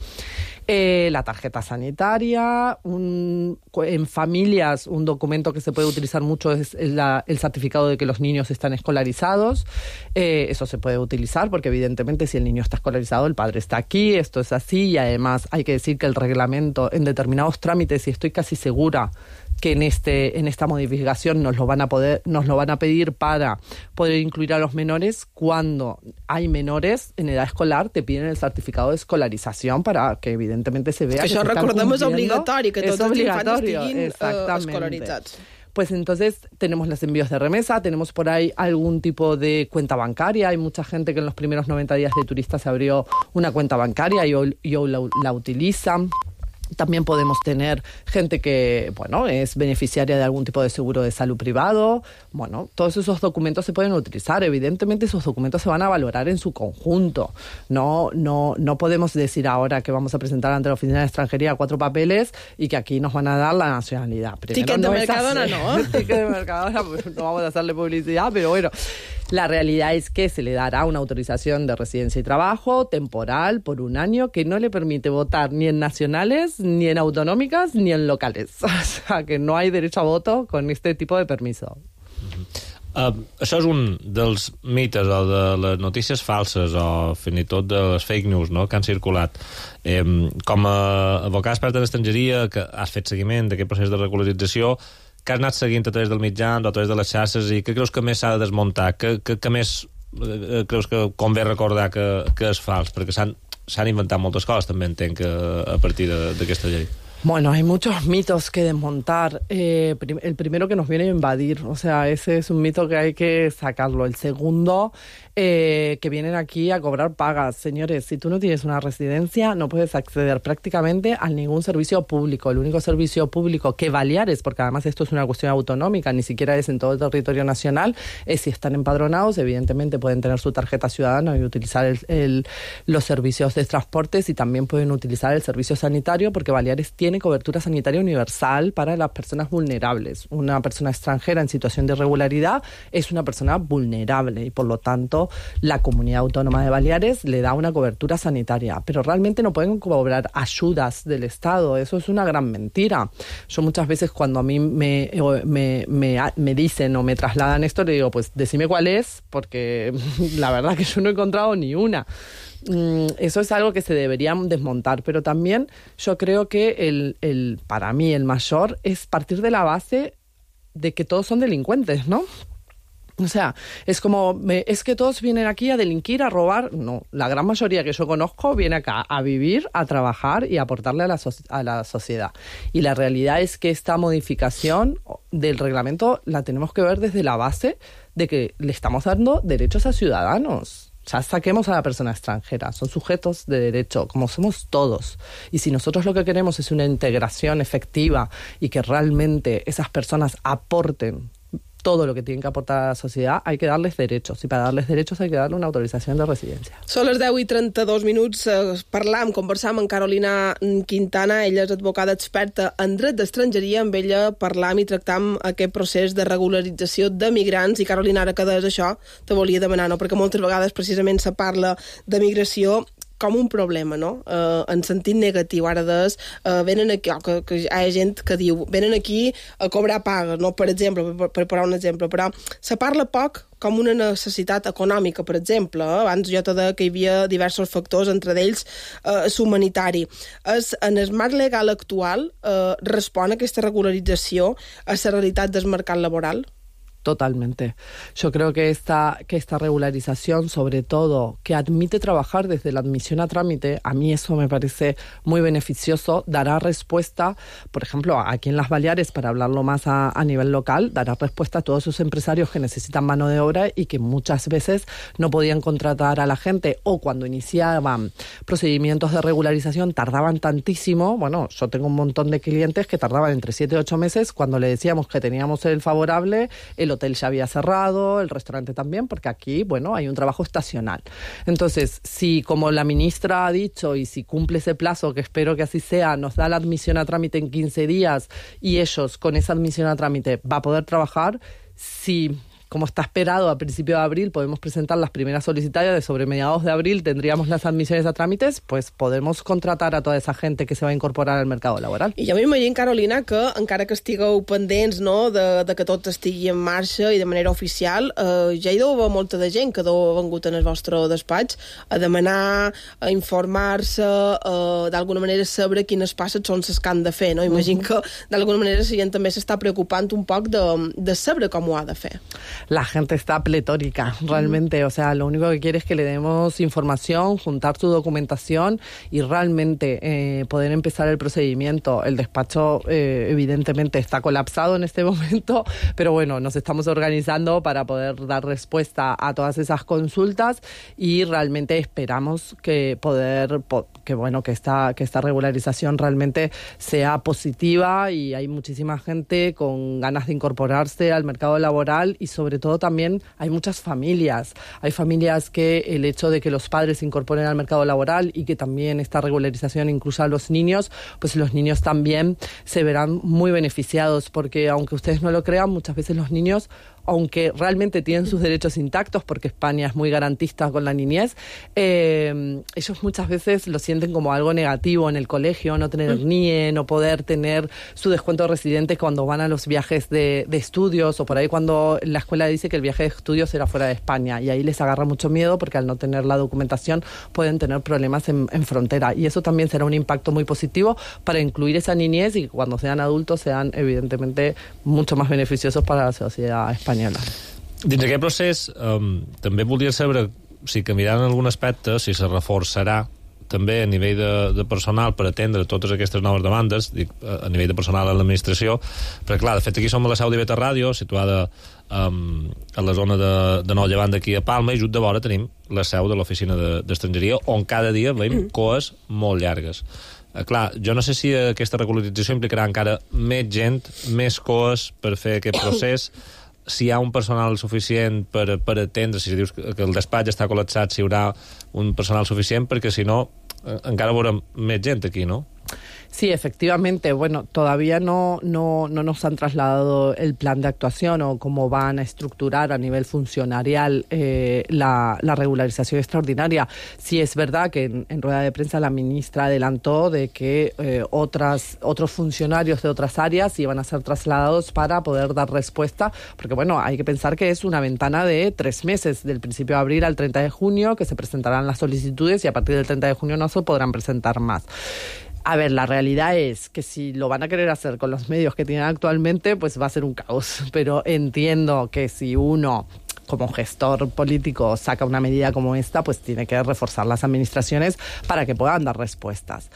Eh, la tarjeta sanitaria, un, en familias un documento que se puede utilizar mucho es la, el certificado de que los niños están escolarizados. Eh, eso se puede utilizar porque evidentemente si el niño está escolarizado el padre está aquí, esto es así, y además hay que decir que el reglamento en determinados trámites, y estoy casi segura que en este en esta modificación nos lo van a poder nos lo van a pedir para poder incluir a los menores. Cuando hay menores en edad escolar te piden el certificado de escolarización para que evidentemente se vea que, que això se recordem és obligatori, que tots els infants estiguin uh, escolaritzats. Pues entonces tenemos los envíos de remesa, tenemos por ahí algún tipo de cuenta bancaria. Hay mucha gente que en los primeros noventa días de turista se abrió una cuenta bancaria y hoy, y hoy la, la utilizan. También podemos tener gente que, bueno, es beneficiaria de algún tipo de seguro de salud privado. Bueno, todos esos documentos se pueden utilizar. Evidentemente, esos documentos se van a valorar en su conjunto. No, no, no podemos decir ahora que vamos a presentar ante la Oficina de Extranjería cuatro papeles y que aquí nos van a dar la nacionalidad. Primero, ticket de no Mercadona, ¿no? Ticket de Mercadona, pues no vamos a hacerle publicidad, pero bueno. La realidad es que se le dará una autorización de residencia y trabajo temporal por un año que no le permite votar ni en nacionales, ni en autonómicas, ni en locales. O sea, que no hay derecho a voto con este tipo de permiso. Uh, això és un dels mites o de les notícies falses o fins i tot de les fake news, no?, que han circulat. Eh, com a advocat expert en estrangeria, que has fet seguiment d'aquest procés de regularització, que has anat seguint a través del mitjans o a través de les xarxes, i què creus que més s'ha de desmuntar? Què, què, què més eh, creus que convé recordar que, que és fals? Perquè s'han, s'han inventat moltes coses, també entenc, a partir d'aquesta llei. Bueno, hay muchos mitos que desmontar. Eh, prim- el primero que nos viene a invadir, o sea, ese es un mito que hay que sacarlo. El segundo, eh, que vienen aquí a cobrar pagas. Señores, si tú no tienes una residencia, no puedes acceder prácticamente a ningún servicio público. El único servicio público que Baleares, porque además esto es una cuestión autonómica, ni siquiera es en todo el territorio nacional, es si están empadronados, evidentemente pueden tener su tarjeta ciudadana y utilizar el, el, los servicios de transportes, y también pueden utilizar el servicio sanitario, porque Baleares tiene cobertura sanitaria universal para las personas vulnerables. Una persona extranjera en situación de irregularidad es una persona vulnerable y, por lo tanto, la Comunidad Autónoma de Baleares le da una cobertura sanitaria. Pero realmente no pueden cobrar ayudas del Estado. Eso es una gran mentira. Yo muchas veces, cuando a mí me, me, me, me dicen o me trasladan esto, le digo, pues decime cuál es, porque la verdad que yo no he encontrado ni una. Eso es algo que se deberían desmontar, pero también yo creo que el, el, para mí el mayor es partir de la base de que todos son delincuentes, ¿no? O sea, es como, me, es que todos vienen aquí a delinquir, a robar. No, la gran mayoría que yo conozco viene acá a vivir, a trabajar y a aportarle a la, so- a la sociedad. Y la realidad es que esta modificación del reglamento la tenemos que ver desde la base de que le estamos dando derechos a ciudadanos. Ya saquemos a la persona extranjera, son sujetos de derecho, como somos todos. Y si nosotros lo que queremos es una integración efectiva y que realmente esas personas aporten todo lo que tienen que aportar a la sociedad, hay que darles derechos. Y para darles derechos hay que darle una autorización de residencia. Són les deu i trenta-dos minuts. Eh, parlam, conversam amb Carolina Quintana. Ella és advocada experta en dret d'estrangeria. Amb ella parlam i tractam aquest procés de regularització de migrants. I, Carolina, ara que deies això, te volia demanar, no? Perquè moltes vegades precisament se parla de migració com un problema, no? Eh, en sentit negatiu. Ara des, eh, venen aquí, oh, que, que hi ha gent que diu, venen aquí a cobrar pagues, no? Per exemple, per, per posar un exemple, però se parla poc com una necessitat econòmica, per exemple. Eh? Abans jo te deia que hi havia diversos factors, entre ells eh, l'humanitari. Es, en el marc legal actual eh, respon aquesta regularització a la realitat del mercat laboral? Totalmente. Yo creo que esta, que esta regularización, sobre todo, que admite trabajar desde la admisión a trámite, a mí eso me parece muy beneficioso, dará respuesta, por ejemplo, aquí en las Baleares, para hablarlo más a, a nivel local, dará respuesta a todos esos empresarios que necesitan mano de obra y que muchas veces no podían contratar a la gente, o cuando iniciaban procedimientos de regularización tardaban tantísimo. Bueno, yo tengo un montón de clientes que tardaban entre siete y ocho meses cuando le decíamos que teníamos el favorable, el hotel ya había cerrado, el restaurante también, porque aquí, bueno, hay un trabajo estacional. Entonces, si, como la ministra ha dicho, y si cumple ese plazo, que espero que así sea, nos da la admisión a trámite en quince días y ellos, con esa admisión a trámite, va a poder trabajar, si, como está esperado, a principio de abril podemos presentar las primeras solicitaciones, sobre mediados de abril tendríamos las admissiones a trámites, pues podemos contratar a toda esa gente que se va a incorporar al mercado laboral. I jo m'imagino, Carolina, que encara que estigueu pendents, no, de, de que tot estigui en marxa i de manera oficial, eh, ja hi deu haver molta de gent que deu haver vengut en el vostre despatx a demanar, a informar-se, eh, d'alguna manera saber quines passes són les que han de fer, no? Imagino uh-huh. que d'alguna manera la gent també s'està preocupant un poc de, de saber com ho ha de fer. La gente está pletórica, realmente. O sea, lo único que quiere es que le demos información, juntar su documentación y realmente eh, poder empezar el procedimiento. El despacho, eh, evidentemente, está colapsado en este momento, pero bueno, nos estamos organizando para poder dar respuesta a todas esas consultas y realmente esperamos que poder, que bueno, que esta, que esta regularización realmente sea positiva, y hay muchísima gente con ganas de incorporarse al mercado laboral, y sobre Sobre todo también hay muchas familias. Hay familias que el hecho de que los padres se incorporen al mercado laboral y que también esta regularización incluya a los niños, pues los niños también se verán muy beneficiados, porque aunque ustedes no lo crean, muchas veces los niños, aunque realmente tienen sus derechos intactos, porque España es muy garantista con la niñez, eh, ellos muchas veces lo sienten como algo negativo en el colegio, no tener N I E, no poder tener su descuento de residentes cuando van a los viajes de, de estudios, o por ahí cuando la escuela dice que el viaje de estudios será fuera de España, y ahí les agarra mucho miedo porque al no tener la documentación pueden tener problemas en, en frontera, y eso también será un impacto muy positivo para incluir esa niñez y que cuando sean adultos sean evidentemente mucho más beneficiosos para la sociedad española. Dins aquest procés, um, també voldria saber si canviaran algun aspecte, si se reforçarà també a nivell de, de personal per atendre totes aquestes noves demandes, dic, a nivell de personal a l'administració, perquè clar, de fet aquí som a la seu d'I V T Ràdio, situada um, a la zona de, de Nou Llevant d'aquí a Palma, i just de vora tenim la seu de l'oficina d'estrangeria, on cada dia veiem coes molt llargues. Uh, clar, jo no sé si aquesta regularització implicarà encara més gent, més coes per fer aquest procés, si hi ha un personal suficient per, per atendre, si dius que el despatx està col·lapsat, si hi haurà un personal suficient, perquè si no encara veurem més gent aquí, no? Sí, efectivamente. Bueno, todavía no, no, no nos han trasladado el plan de actuación o cómo van a estructurar a nivel funcionarial eh, la, la regularización extraordinaria. Sí es verdad que en, en rueda de prensa la ministra adelantó de que eh, otras, otros funcionarios de otras áreas iban a ser trasladados para poder dar respuesta, porque bueno, hay que pensar que es una ventana de tres meses, del principio de abril al treinta de junio, que se presentarán las solicitudes, y a partir del treinta de junio no se podrán presentar más. A ver, la realidad es que si lo van a querer hacer con los medios que tienen actualmente, pues va a ser un caos. Pero entiendo que si uno, como gestor político, saca una medida como esta, pues tiene que reforzar las administraciones para que puedan dar respuestas.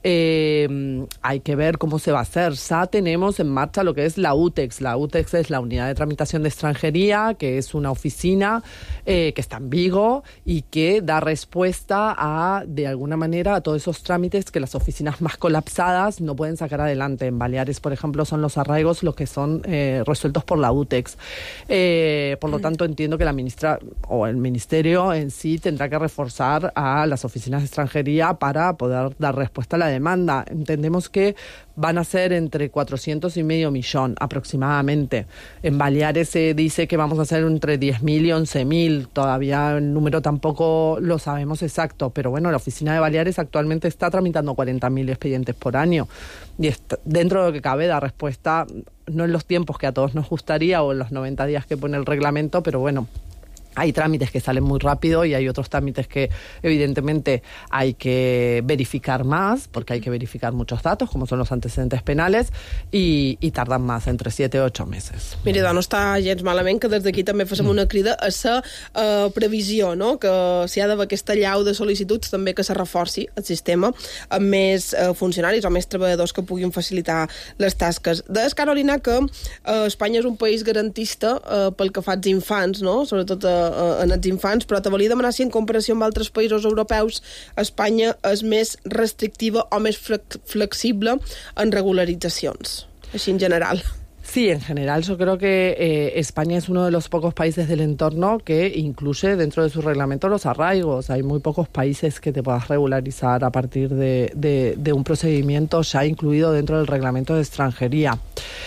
Eh, hay que ver cómo se va a hacer. Ya tenemos en marcha lo que es la U T E X. La U T E X es la Unidad de Tramitación de Extranjería, que es una oficina eh, que está en Vigo y que da respuesta a, de alguna manera, a todos esos trámites que las oficinas más colapsadas no pueden sacar adelante. En Baleares, por ejemplo, son los arraigos los que son eh, resueltos por la U T E X. Eh, por lo tanto, entiendo que la ministra o el ministerio en sí tendrá que reforzar a las oficinas de extranjería para poder dar respuesta a la demanda. Entendemos que van a ser entre cuatrocientos y medio millón aproximadamente. En Baleares se dice que vamos a hacer entre diez mil y once mil. Todavía el número tampoco lo sabemos exacto, pero bueno, la oficina de Baleares actualmente está tramitando cuarenta mil expedientes por año. Y está, dentro de lo que cabe, da respuesta, no en los tiempos que a todos nos gustaría o en los noventa días que pone el reglamento, pero bueno, hay trámites que salen muy rápido y hay otros trámites que evidentemente hay que verificar más, porque hay que verificar muchos datos, como son los antecedentes penals, i, i tarden más, entre siete i ocho meses. Mira, no està gens malament que des d'aquí també fem una crida a la uh, previsió, no? Que si hi ha d'haver aquesta llau de sol·licituds, també que se reforci el sistema amb més uh, funcionaris o més treballadors que puguin facilitar les tasques. Deies, Carolina, que uh, Espanya és un país garantista uh, pel que fa als infants, no? Sobretot uh, en els infants, però te volia demanar si en comparació amb altres països europeus Espanya és més restrictiva o més flexible en regularitzacions, així en general. Sí, en general yo creo que eh, España es uno de los pocos países del entorno que incluye dentro de su reglamento los arraigos. Hay muy pocos países que te puedas regularizar a partir de, de, de un procedimiento ya incluido dentro del reglamento de extranjería.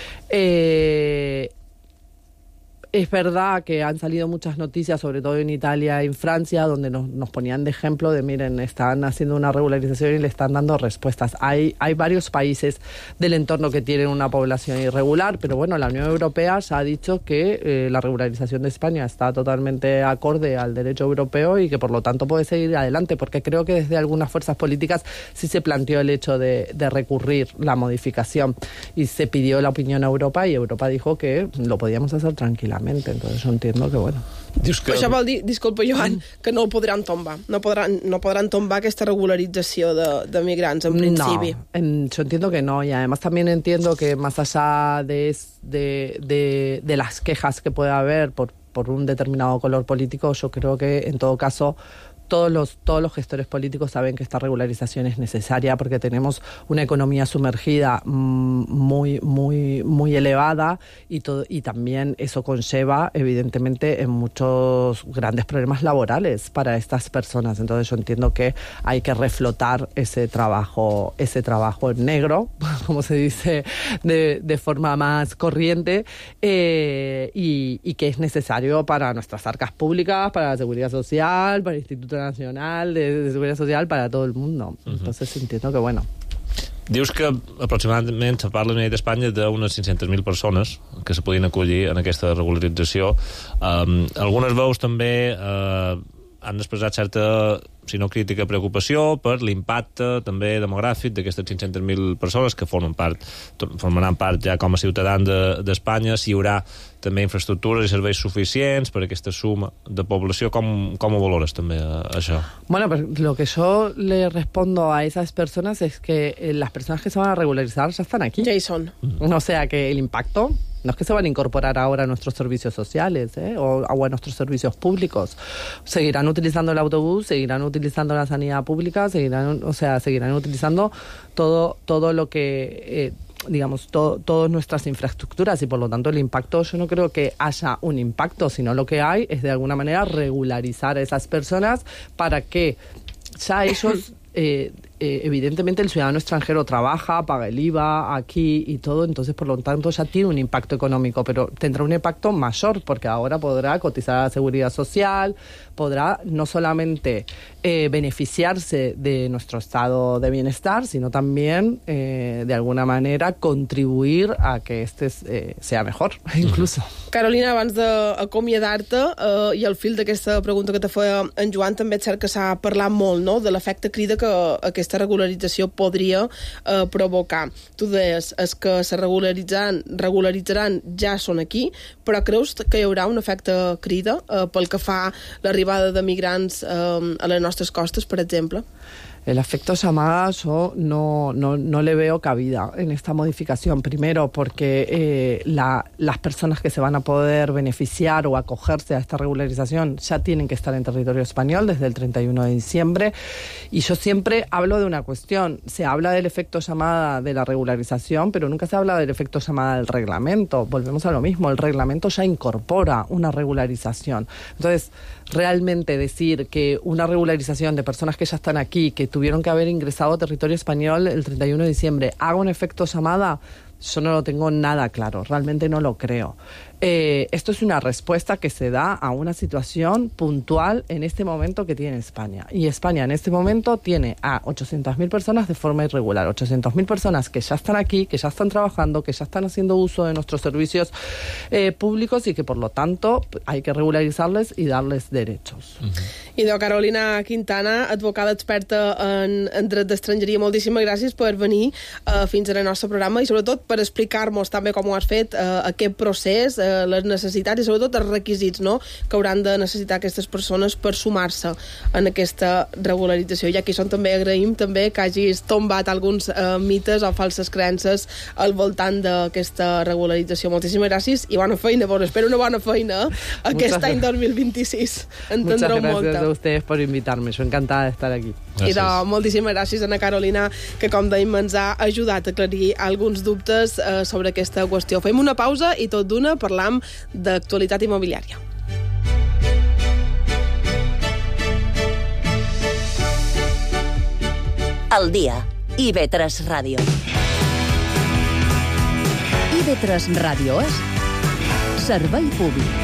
Eh... Es verdad que han salido muchas noticias, sobre todo en Italia y en Francia, donde nos, nos ponían de ejemplo de, miren, están haciendo una regularización y le están dando respuestas. Hay, hay varios países del entorno que tienen una población irregular, pero bueno, la Unión Europea ya ha dicho que eh, la regularización de España está totalmente acorde al derecho europeo y que por lo tanto puede seguir adelante, porque creo que desde algunas fuerzas políticas sí se planteó el hecho de, de recurrir la modificación y se pidió la opinión a Europa y Europa dijo que lo podíamos hacer tranquilamente. Entonces yo entiendo que, bueno... Dius que... Això vol dir, disculpa, Joan, que no ho podran tombar. No podran, no podran tombar aquesta regularització de, de migrants, en principi. No, en, yo entiendo que no. Y además también entiendo que más allá de, de, de, de las quejas que pueda haber por, por un determinado color político, yo creo que en todo caso... Todos los, todos los gestores políticos saben que esta regularización es necesaria porque tenemos una economía sumergida muy, muy, muy elevada y, todo, y también eso conlleva, evidentemente, en muchos grandes problemas laborales para estas personas. Entonces yo entiendo que hay que reflotar ese trabajo, ese trabajo en negro, como se dice de, de forma más corriente, eh, y, y que es necesario para nuestras arcas públicas, para la seguridad social, para el Instituto Nacional de, de Seguridad Social, para todo el mundo. Uh-huh. Entonces entiendo que, bueno... Dius que aproximadament se parla a nivell d'Espanya d'unes cinc-centes mil persones que se podien acollir en aquesta regularització. Um, algunes veus també uh, han expressat certa, si no crítica, preocupació per l'impacte també demogràfic d'aquestes cinc-centes mil persones que formen part, formaran part ja com a ciutadans d'Espanya, si hi haurà també infraestructures i serveis suficients per aquesta suma de població. Com, com ho valores també això? Bueno, pues lo que yo le respondo a esas personas es que eh, las personas que se van a regularizar ya están aquí. Ya ahí son. Mm. O sea que el impacto no es que se van a incorporar ahora a nuestros servicios sociales, ¿eh? o, o a nuestros servicios públicos. Seguirán utilizando el autobús, seguirán utilizando la sanidad pública, seguirán, o sea, seguirán utilizando todo, todo lo que... Eh, digamos, to, todas nuestras infraestructuras y por lo tanto el impacto, yo no creo que haya un impacto, sino lo que hay es de alguna manera regularizar a esas personas para que ya ellos... Eh, eh, evidentemente el ciudadano extranjero trabaja, paga el I V A aquí y todo, entonces por lo tanto ya tiene un impacto económico, pero tendrá un impacto mayor porque ahora podrá cotizar a la seguridad social, podrá no solamente eh, beneficiarse de nuestro estado de bienestar, sino también eh, de alguna manera contribuir a que este eh, sea mejor, incluso. Carolina, abans d'acomiadar-te eh, i al fil d'aquesta pregunta que te feia en Joan, també és cert que s'ha parlat molt, no?, de l'efecte crida que aquesta regularització podria eh, provocar. Tu deies, és que se regularitzaran, regularitzaran ja són aquí, però creus que hi haurà un efecte crida eh, pel que fa l'arribada de migrants eh, a les nostres costes, per exemple? El efecto llamada yo no, no, no le veo cabida en esta modificación. Primero porque eh, la, las personas que se van a poder beneficiar o acogerse a esta regularización ya tienen que estar en territorio español desde el treinta y uno de diciembre. Y yo siempre hablo de una cuestión. Se habla del efecto llamada de la regularización, pero nunca se habla del efecto llamada del reglamento. Volvemos a lo mismo. El reglamento ya incorpora una regularización. Entonces, realmente decir que una regularización de personas que ya están aquí, que tuvieron que haber ingresado a territorio español el treinta y uno de diciembre. ¿Haga un efecto llamada? Yo no lo tengo nada claro, realmente no lo creo. Eh, esto es una respuesta que se da a una situación puntual en este momento que tiene España. Y España en este momento tiene a ochocientas mil personas de forma irregular, ochocientas mil personas que ya están aquí, que ya están trabajando, que ya están haciendo uso de nuestros servicios eh, públicos y que por lo tanto hay que regularizarles y darles derechos. Uh-huh. I de Carolina Quintana, advocada experta en, en dret d'estrangeria, moltíssimes gràcies per venir uh, fins al nostre programa i sobretot per explicar-nos també com ho has fet, uh, aquest procés, uh, les necessitats i sobretot els requisits, no?, que hauran de necessitar aquestes persones per sumar-se en aquesta regularització. I aquí són també agraïm també que hagis tombat alguns uh, mites o falses creences al voltant d'aquesta regularització. Moltíssimes gràcies i bona feina, vos espero una bona feina aquest any dos mil vint-i-sis. Entendreu molta. Muchas gracias a ustedes por invitarme, yo encantada de estar aquí. Gràcies. I de, moltíssimes gràcies a Ana Carolina, que com dèiem ens ha ajudat a aclarir alguns dubtes eh, sobre aquesta qüestió. Fem una pausa i tot d'una parlam d'actualitat immobiliària. Al dia, I V tres Ràdio. I V tres Ràdio és servei públic.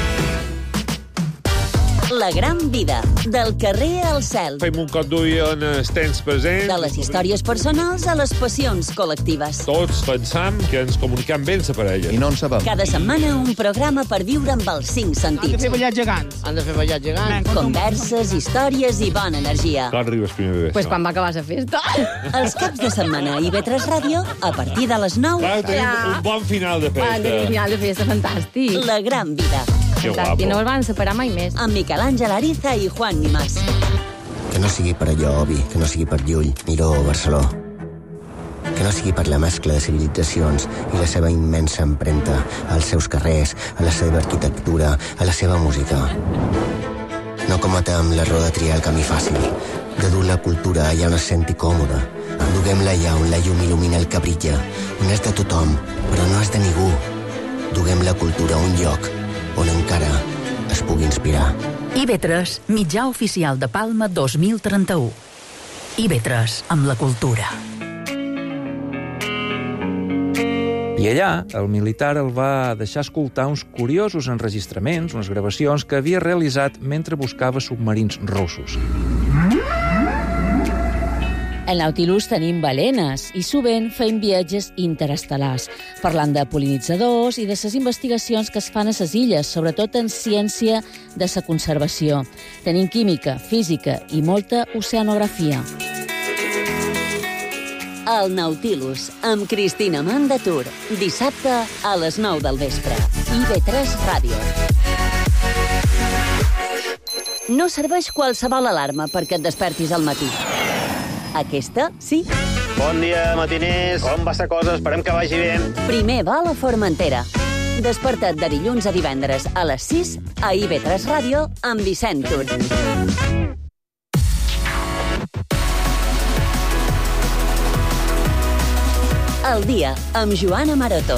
La gran vida, del carrer al cel. Fem un cop d'ull en els temps presents. De les històries personals a les passions col·lectives. Tots pensam que ens comuniquem bé amb la parella. I no en sabem. Cada setmana un programa per viure amb els cinc sentits. Han de fer ballar gegants. Han de fer ballar gegants. Converses, històries i bona energia. Quan arribes primer de Pues quan va acabar la festa. Els caps de setmana a I V tres Ràdio, a partir de les nou. Va, tenim ja. un bon final de festa. Va, tenim un final de festa fantàstic. La gran vida. Fantàstic, no el van separar mai més. Amb Miquel Àngel Ariza i Juan Nimás. Que no sigui per allò, Obi, que no sigui per Llull, Miró o Barceló. Que no sigui per la mescla de civilitzacions i la seva immensa empremta als seus carrers, a la seva arquitectura, a la seva música. No cometem l'error de triar el camí fàcil, de dur la cultura allà on es senti còmode. Duguem-la allà on la llum il·lumina el que brilla, on és de tothom, però no és de ningú. Duguem la cultura a un lloc on encara es pugui inspirar. I V tres, mitjà oficial de Palma dos mil trenta-u. I V tres, amb la cultura. I allà, el militar el va deixar escoltar uns curiosos enregistraments, unes gravacions que havia realitzat mentre buscava submarins russos. Al Nautilus tenim balenes i sovint fem viatges interestel·lars, parlant de pol·linitzadors i de les investigacions que es fan a les illes, sobretot en ciència de la conservació. Tenim química, física i molta oceanografia. El Nautilus, amb Cristina Mandatur, dissabte a les nou del vespre. I V tres Ràdio. No serveix qualsevol alarma perquè et despertis al matí. Aquesta, sí. Bon dia, matiners. Com va la cosa? Esperem que vagi bé. Primer vol a Formentera. Desperta't de dilluns a divendres a les sis a I V tres Ràdio amb Vicent Tur. El dia amb Joana Maroto.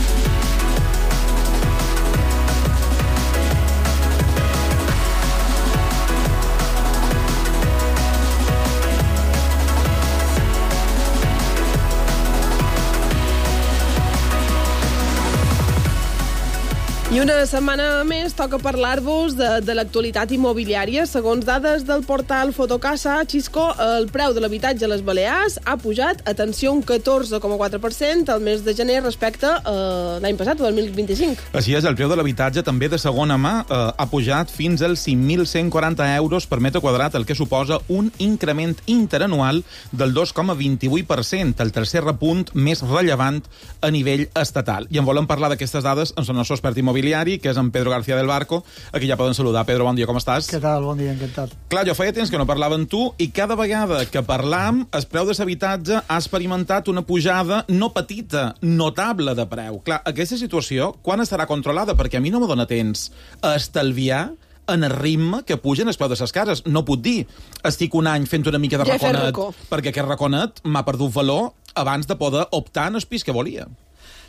I una setmana més toca parlar-vos de, de l'actualitat immobiliària. Segons dades del portal Fotocasa, Xisco, el preu de l'habitatge a les Balears ha pujat, atenció, un catorze coma quatre per cent al mes de gener respecte a l'any passat, el dos mil vint-i-cinc. Així és, el preu de l'habitatge també de segona mà eh, ha pujat fins als cinc mil cent quaranta euros per metre quadrat, el que suposa un increment interanual del dos coma vint-i-vuit per cent, el tercer repunt més rellevant a nivell estatal. I en volem parlar d'aquestes dades amb el nostre expert immobiliari, que és en Pedro García del Barco. Aquí ja poden saludar. Pedro, bon dia, com estàs? Què tal? Bon dia, encantat. Clar, jo feia temps que no parlava amb tu i cada vegada que parlam, el preu de l'habitatge ha experimentat una pujada no petita, notable de preu. Clar, aquesta situació, quan estarà controlada? Perquè a mi no me dóna temps a estalviar en el ritme que pugen els preus de les cases. No puc dir, estic un any fent una mica de ja raconet, perquè aquest raconet m'ha perdut valor abans de poder optar en el pis que volia.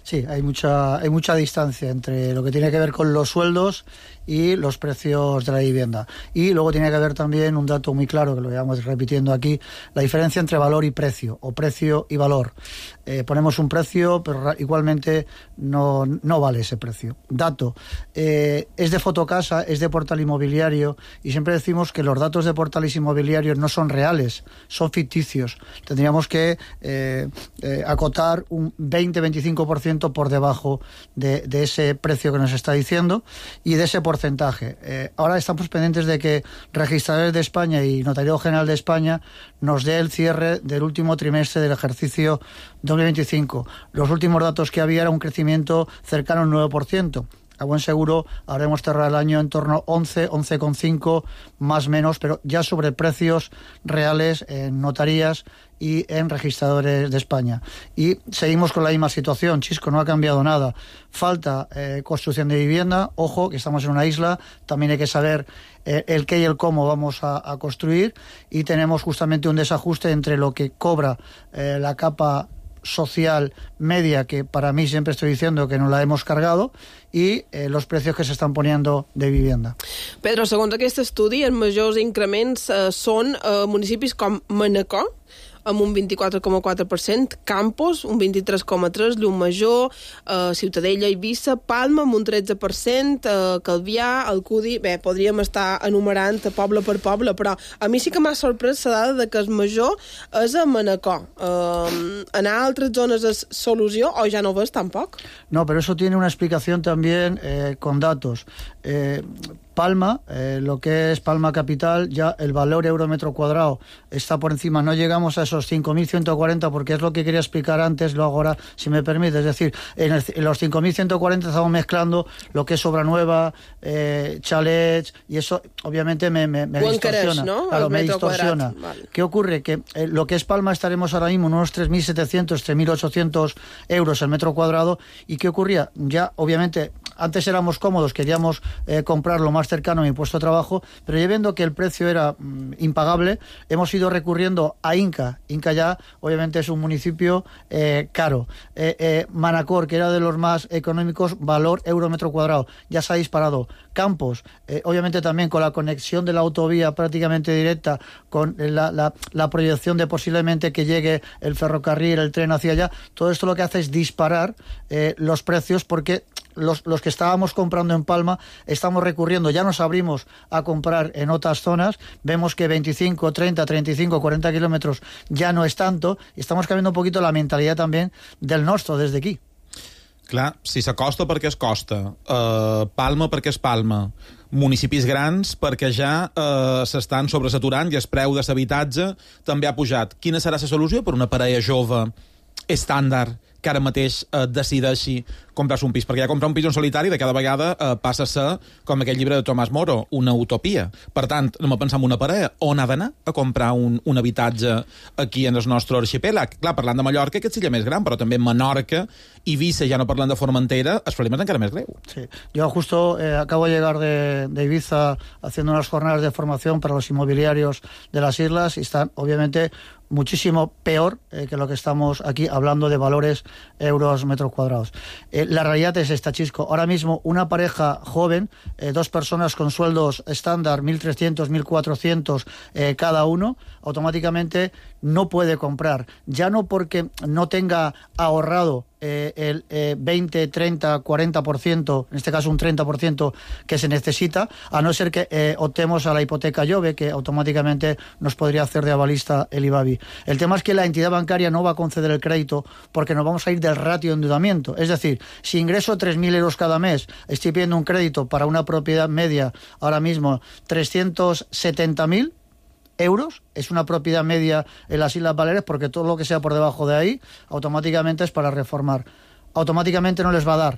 Sí, hay mucha, hay mucha distancia entre lo que tiene que ver con los sueldos y los precios de la vivienda. Y luego tiene que haber también un dato muy claro, que lo llevamos repitiendo aquí, la diferencia entre valor y precio, o precio y valor. Eh, ponemos un precio, pero igualmente no, no vale ese precio. Dato, eh, es de Fotocasa, es de Portal Inmobiliario, y siempre decimos que los datos de portales inmobiliarios no son reales, son ficticios. Tendríamos que eh, eh, acotar un veinte a veinticinco por ciento por debajo de, de ese precio que nos está diciendo y de ese porcentaje. Eh, ahora estamos pendientes de que Registradores de España y Notario General de España nos dé el cierre del último trimestre del ejercicio dos mil veinticinco. Los últimos datos que había era un crecimiento cercano al nueve por ciento. A buen seguro habremos cerrado el año en torno a once, once coma cinco, más o menos, pero ya sobre precios reales en notarías y en registradores de España. Y seguimos con la misma situación, Chisco, no ha cambiado nada. Falta eh, construcción de vivienda, ojo, que estamos en una isla, también hay que saber eh, el qué y el cómo vamos a, a construir, y tenemos justamente un desajuste entre lo que cobra eh, la capa social media, que para mí siempre estoy diciendo que no la hemos cargado, i eh, los precios que se estan poniendo de vivienda. Pedro, segons aquest estudi, els majors increments eh, són eh, municipis com Manacor, amb un vint-i-quatre coma quatre per cent, Campos, un vint-i-tres coma tres per cent, Llumajor, eh, Ciutadella, Eivissa, Palma, amb un tretze per cent, eh, Calvià, Alcudi... Bé, podríem estar enumerant poble per poble, però a mi sí que m'ha sorprès la dada de que el major és a Manacor. Eh, anar a altres zones és solució o ja no ho ves tampoc? No, pero eso tiene una explicación también eh, con datos. Eh, Palma, eh, lo que es Palma Capital, ya el valor euro metro cuadrado está por encima. No llegamos a esos cinco mil ciento cuarenta, porque es lo que quería explicar antes, lo hago ahora, si me permite. Es decir, en, el, en los cinco mil ciento cuarenta estamos mezclando lo que es obra nueva, eh, chalets, y eso obviamente me, me, me distorsiona. ¿No? Claro, me distorsiona. Vale. ¿Qué ocurre? Que eh, lo que es Palma estaremos ahora mismo en unos tres mil setecientos, tres mil ochocientos euros el metro cuadrado. ¿Y qué ocurría? Ya, obviamente, antes éramos cómodos, queríamos eh, comprar lo más cercano a mi puesto de trabajo, pero ya viendo que el precio era mm, impagable, hemos ido recurriendo a Inca. Inca ya, obviamente, es un municipio eh, caro. Eh, eh, Manacor, que era de los más económicos, valor euro metro cuadrado, ya se ha disparado. Campos, eh, obviamente también con la conexión de la autovía prácticamente directa, con la, la, la proyección de posiblemente que llegue el ferrocarril, el tren hacia allá, todo esto lo que hace es disparar eh, los precios, porque Los, los que estábamos comprando en Palma estamos recurriendo, ya nos abrimos a comprar en otras zonas, vemos que veinticinco, treinta, treinta y cinco, cuarenta kilómetros ya no es tanto, y estamos cambiando un poquito la mentalidad también del nostre desde aquí. Clar, si s'acosta perquè es costa, uh, Palma perquè és Palma, municipis grans perquè ja uh, s'estan sobresaturant i el preu de l'habitatge també ha pujat. Quina serà la solució per una parella jove estàndard que ara mateix eh, decideixi comprar-se un pis? Perquè ja comprar un pis en solitari de cada vegada eh, passa a ser, com aquell llibre de Tomàs Moro, una utopia. Per tant, anem a pensar en una parella. On ha d'anar a comprar un, un habitatge aquí en el nostre arxipèlag? Clar, parlant de Mallorca, que és l'illa més gran, però també Menorca, Ibiza, ja no parlant de Formentera, el problema és encara més greu. Sí. Yo justo eh, acabo de llegar de, de Ibiza haciendo unas jornadas de formación para los inmobiliarios de las islas, y están, obviamente, muchísimo peor eh, que lo que estamos aquí hablando de valores euros metros cuadrados. Eh, la realidad es esta, Chisco. Ahora mismo una pareja joven, eh, dos personas con sueldos estándar, mil trescientos, mil cuatrocientos eh, cada uno, automáticamente no puede comprar. Ya no porque no tenga ahorrado eh, el eh, veinte, treinta, cuarenta por ciento, en este caso un treinta por ciento que se necesita, a no ser que eh, optemos a la hipoteca Jove, que automáticamente nos podría hacer de avalista el IBABI. El tema es que la entidad bancaria no va a conceder el crédito porque nos vamos a ir del ratio de endeudamiento. Es decir, si ingreso tres mil euros cada mes, estoy pidiendo un crédito para una propiedad media ahora mismo trescientos setenta mil euros, es una propiedad media en las Islas Baleares, porque todo lo que sea por debajo de ahí automáticamente es para reformar. Automáticamente no les va a dar,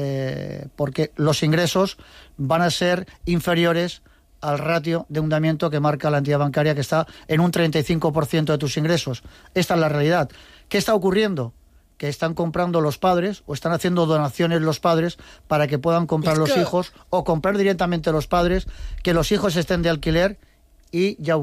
eh, porque los ingresos van a ser inferiores al ratio de endeudamiento que marca la entidad bancaria, que está en un treinta y cinco por ciento de tus ingresos. Esta es la realidad. ¿Qué está ocurriendo? Que están comprando los padres, o están haciendo donaciones los padres para que puedan comprar los hijos, o comprar directamente los padres, que los hijos estén de alquiler, y ja ho veurem.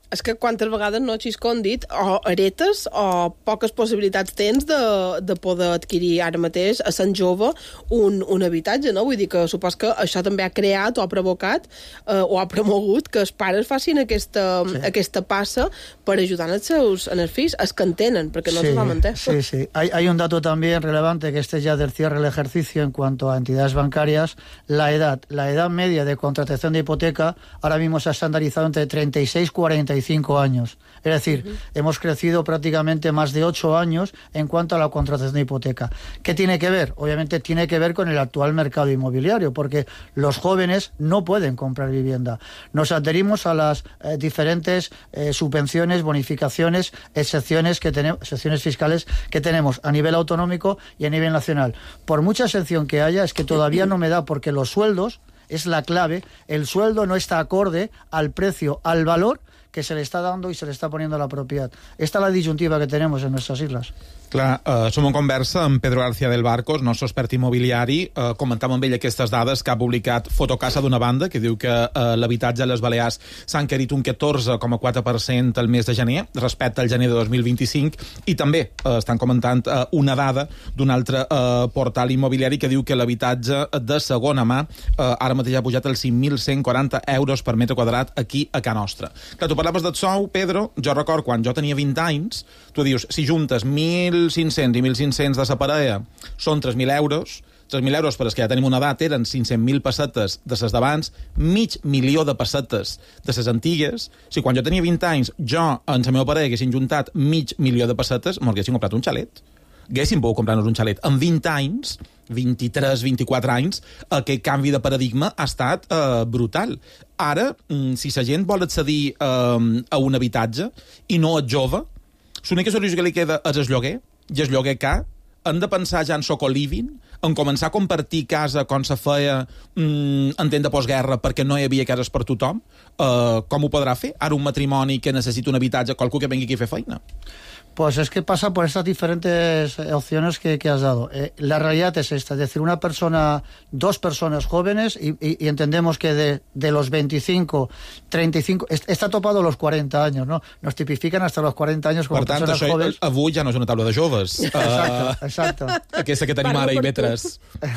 és que quantes vegades, no, Xisco, han dit, o heretes o poques possibilitats tens de, de poder adquirir ara mateix, a Sant Jove, un, un habitatge, no? Vull dir que supos que això també ha creat o ha provocat eh, o ha promogut que els pares facin aquesta, sí. aquesta passa per ajudar els seus en els fills, els que entenen, perquè no sí, se fa mentir. Sí, sí. Hay, hay un dato también relevante, que este ya del cierre del ejercicio en cuanto a entidades bancarias, la edad, la edad media de contratación de hipoteca ahora mismo se ha estandarizado entre treinta y seis y cuarenta y cinco años. Es decir, uh-huh. hemos crecido prácticamente más de ocho años en cuanto a la contratación de hipoteca. ¿Qué tiene que ver? Obviamente tiene que ver con el actual mercado inmobiliario, porque los jóvenes no pueden comprar vivienda. Nos adherimos a las eh, diferentes eh, subvenciones, bonificaciones, excepciones que tenemos, excepciones fiscales que tenemos a nivel autonómico y a nivel nacional. Por mucha excepción que haya, es que todavía no me da, porque los sueldos es la clave. El sueldo no está acorde al precio, al valor que se le está dando y se le está poniendo a la propiedad. Esta es la disyuntiva que tenemos en nuestras islas. Clar, uh, som en conversa amb Pedro García del Barcos, nostre expert immobiliari. Uh, comentàvem amb ell aquestes dades que ha publicat Fotocasa d'una banda, que diu que uh, l'habitatge a les Balears s'ha encarit un catorze coma quatre per cent el mes de gener respecte al gener de dos mil vint-i-cinc, i també uh, estan comentant uh, una dada d'un altre uh, portal immobiliari que diu que l'habitatge de segona mà uh, ara mateix ha pujat als cinc mil cent quaranta euros per metre quadrat aquí a Ca Nostra. Clar, tu parlaves del sou, Pedro. Jo record quan jo tenia vint anys, tu dius, si juntes mil cinc-cents i mil cinc-cents de sa parella són tres mil euros, tres mil euros per als que ja tenim una edat eren cinc-cents mil pessetes de ses d'abans, mig milió de pessetes de ses antigues. Si quan jo tenia vint anys jo en la meva parella haguessin juntat mig milió de pessetes, m'ho haguessin comprat un xalet. Haguéssim pogut comprar-nos un xalet. En vint anys, vint-i-tres, vint-i-quatre anys, aquest canvi de paradigma ha estat eh, brutal. Ara, si la gent vol accedir eh, a un habitatge i no és jove, l'única solució que li queda és el lloguer, i el lloguer car. Han de pensar ja en soco-living, en començar a compartir casa com se feia mm, en temps de postguerra, perquè no hi havia cases per tothom. Uh, com ho podrà fer? Ara un matrimoni que necessita un habitatge, qualcú que vengui aquí a fer feina. Pues es que pasa por estas diferentes opciones que, que has dado. Eh, la realidad es esta, es decir, una persona, dos personas jóvenes, y, y, y entendemos que de, de los veinticinco, treinta y cinco, está topado los cuarenta años, ¿no? Nos tipifican hasta los cuarenta años como per tant, personas això, jóvenes. Avui ja no és una taula de joves. Exacto, uh, exacto. Aquesta que tenim ara i metres.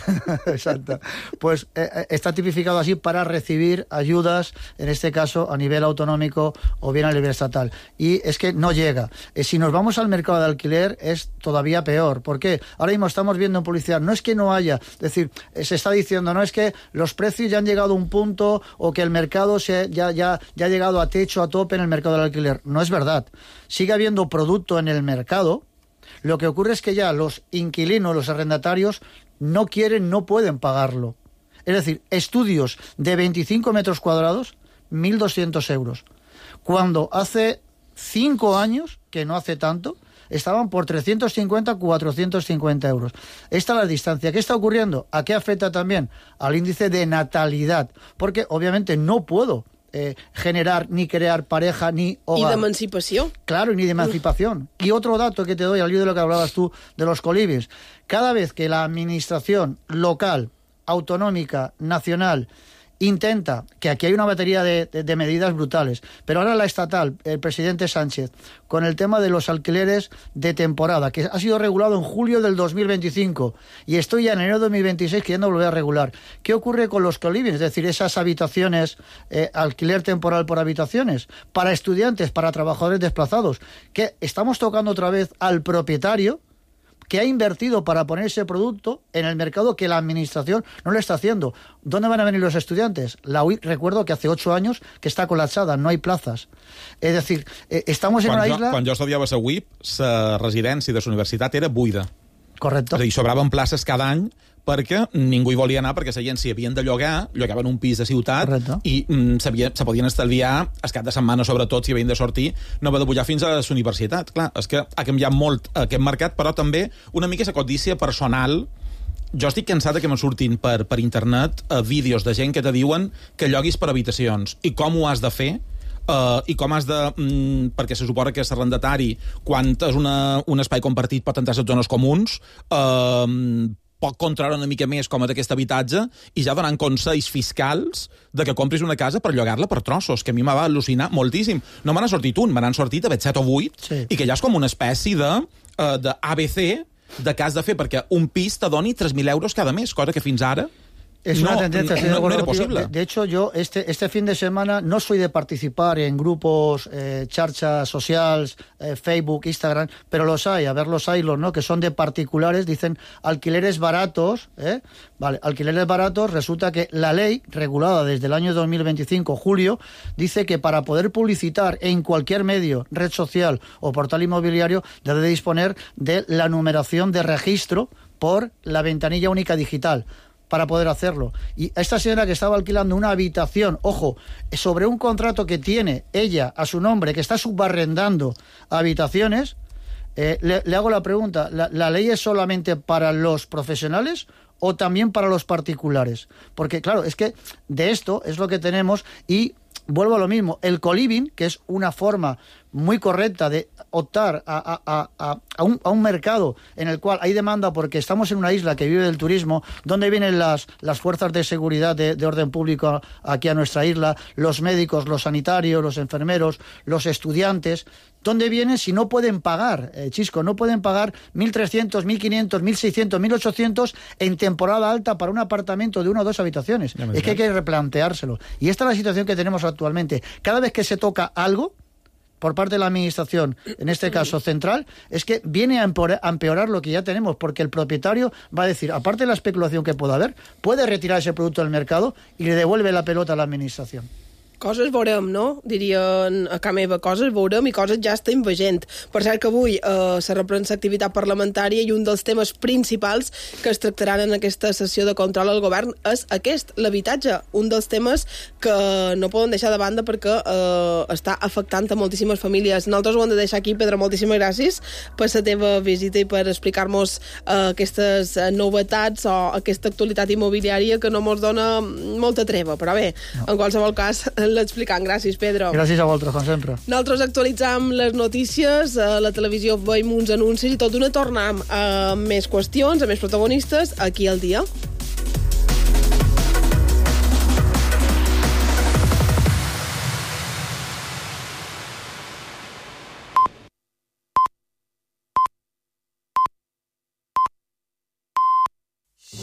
Exacto. Pues eh, está tipificado así para recibir ayudas, en este caso a nivel autonómico o bien a nivel estatal. Y es que no llega. Eh, si nos vamos al mercado de alquiler es todavía peor. ¿Por qué? Ahora mismo estamos viendo en publicidad, no es que no haya, es decir, se está diciendo, no es que los precios ya han llegado a un punto o que el mercado se, ya, ya, ya ha llegado a techo, a tope en el mercado del alquiler. No es verdad. Sigue habiendo producto en el mercado. Lo que ocurre es que ya los inquilinos, los arrendatarios, no quieren, no pueden pagarlo. Es decir, estudios de veinticinco metros cuadrados, mil doscientos euros. Cuando hace cinco años, que no hace tanto, estaban por trescientos cincuenta, cuatrocientos cincuenta euros. Esta es la distancia. ¿Qué está ocurriendo? ¿A qué afecta también? Al índice de natalidad. Porque obviamente no puedo eh, generar ni crear pareja ni hogar. ¿Y de emancipación? Claro, ni de emancipación. Y otro dato que te doy al lío de lo que hablabas tú de los colibris. Cada vez que la administración local, autonómica, nacional, intenta, que aquí hay una batería de, de, de medidas brutales, pero ahora la estatal, el presidente Sánchez, con el tema de los alquileres de temporada, que ha sido regulado en julio del dos mil veinticinco, y estoy ya en enero de dos mil veintiséis queriendo volver a regular. ¿Qué ocurre con los coliving? Es decir, esas habitaciones, eh, alquiler temporal por habitaciones, para estudiantes, para trabajadores desplazados, que estamos tocando otra vez al propietario, que ha invertido para poner ese producto en el mercado que la administración no lo está haciendo. ¿Dónde van a venir los estudiantes? La U I, recuerdo que hace ocho años que está colapsada, no hay plazas. Es decir, eh, estamos en quan una jo, isla... Quan jo estudiava a la U I P, la residència de la universitat era buida. Correcte. És a dir, sobraven places cada any perquè ningú hi volia anar, perquè la gent s'hi havien de llogar, llogaven un pis de ciutat. Correcte. I mm, se podien estalviar el cap de setmana, sobretot, si havien de sortir, no haver de pujar fins a la universitat. Clar, és que ha canviat molt aquest mercat, però també una mica la codícia personal. Jo estic cansat que me surtin per, per internet uh, vídeos de gent que te diuen que lloguis per habitacions i com ho has de fer. Uh, i com has de... Mm, perquè se suposa que l'arrendatari, quan és una, un espai compartit, pot entrar a les zones comuns, uh, pot controlar una mica més com és aquest habitatge i ja donant consells fiscals de que compris una casa per llogar-la per trossos, que a mi m'ha va al·lucinar moltíssim. No me n'ha sortit un, me n'han sortit a veure set o vuit, sí. I que ja és com una espècie de, uh, de A B C de què has de fer perquè un pis te doni tres mil euros cada mes, cosa que fins ara Es no, una tendencia, no, no, no era posible. De, de hecho, yo este, este fin de semana no soy de participar en grupos, eh, charchas sociales, eh, Facebook, Instagram, pero los hay, a ver los hay, los no, que son de particulares, dicen alquileres baratos, ¿eh? Vale, alquileres baratos, resulta que la ley, regulada desde el año dos mil veinticinco, julio, dice que para poder publicitar en cualquier medio, red social o portal inmobiliario, debe disponer de la numeración de registro por la ventanilla única digital, para poder hacerlo. Y esta señora que estaba alquilando una habitación, ojo, sobre un contrato que tiene ella a su nombre, que está subarrendando habitaciones, eh, le, le hago la pregunta, ¿la, ¿la ley es solamente para los profesionales o también para los particulares? Porque, claro, es que de esto es lo que tenemos y vuelvo a lo mismo, el co-living, que es una forma muy correcta de optar a, a, a, a, un, a un mercado en el cual hay demanda porque estamos en una isla que vive del turismo, donde vienen las, las fuerzas de seguridad de, de orden público aquí a nuestra isla, los médicos, los sanitarios, los enfermeros, los estudiantes. ¿Dónde vienen si no pueden pagar, eh, Chisco? No pueden pagar mil trescientos, mil quinientos, mil seiscientos, mil ochocientos en temporada alta para un apartamento de una o dos habitaciones. Es que hay que replanteárselo. Y esta es la situación que tenemos actualmente. Cada vez que se toca algo por parte de la administración, en este caso central, es que viene a empeorar lo que ya tenemos, porque el propietario va a decir, aparte de la especulación que pueda haber, puede retirar ese producto del mercado y le devuelve la pelota a la administración. Coses veurem, no? Dirien a casa meva, coses veurem i coses ja estem veient. Per cert que avui eh, se reprèn l'activitat parlamentària i un dels temes principals que es tractaran en aquesta sessió de control al govern és aquest, l'habitatge. Un dels temes que no poden deixar de banda perquè eh, està afectant a moltíssimes famílies. Nosaltres ho hem de deixar aquí. Pedro, moltíssimes gràcies per la teva visita i per explicar-nos eh, aquestes novetats o aquesta actualitat immobiliària que no ens dona molta treva. Però bé, no. En qualsevol cas, l'explicant. Gràcies, Pedro. Gràcies a vosaltres, com sempre. Nosaltres actualitzam les notícies, a la televisió veiem uns anuncis i tot d'una tornem a més qüestions, a més protagonistes, aquí al dia.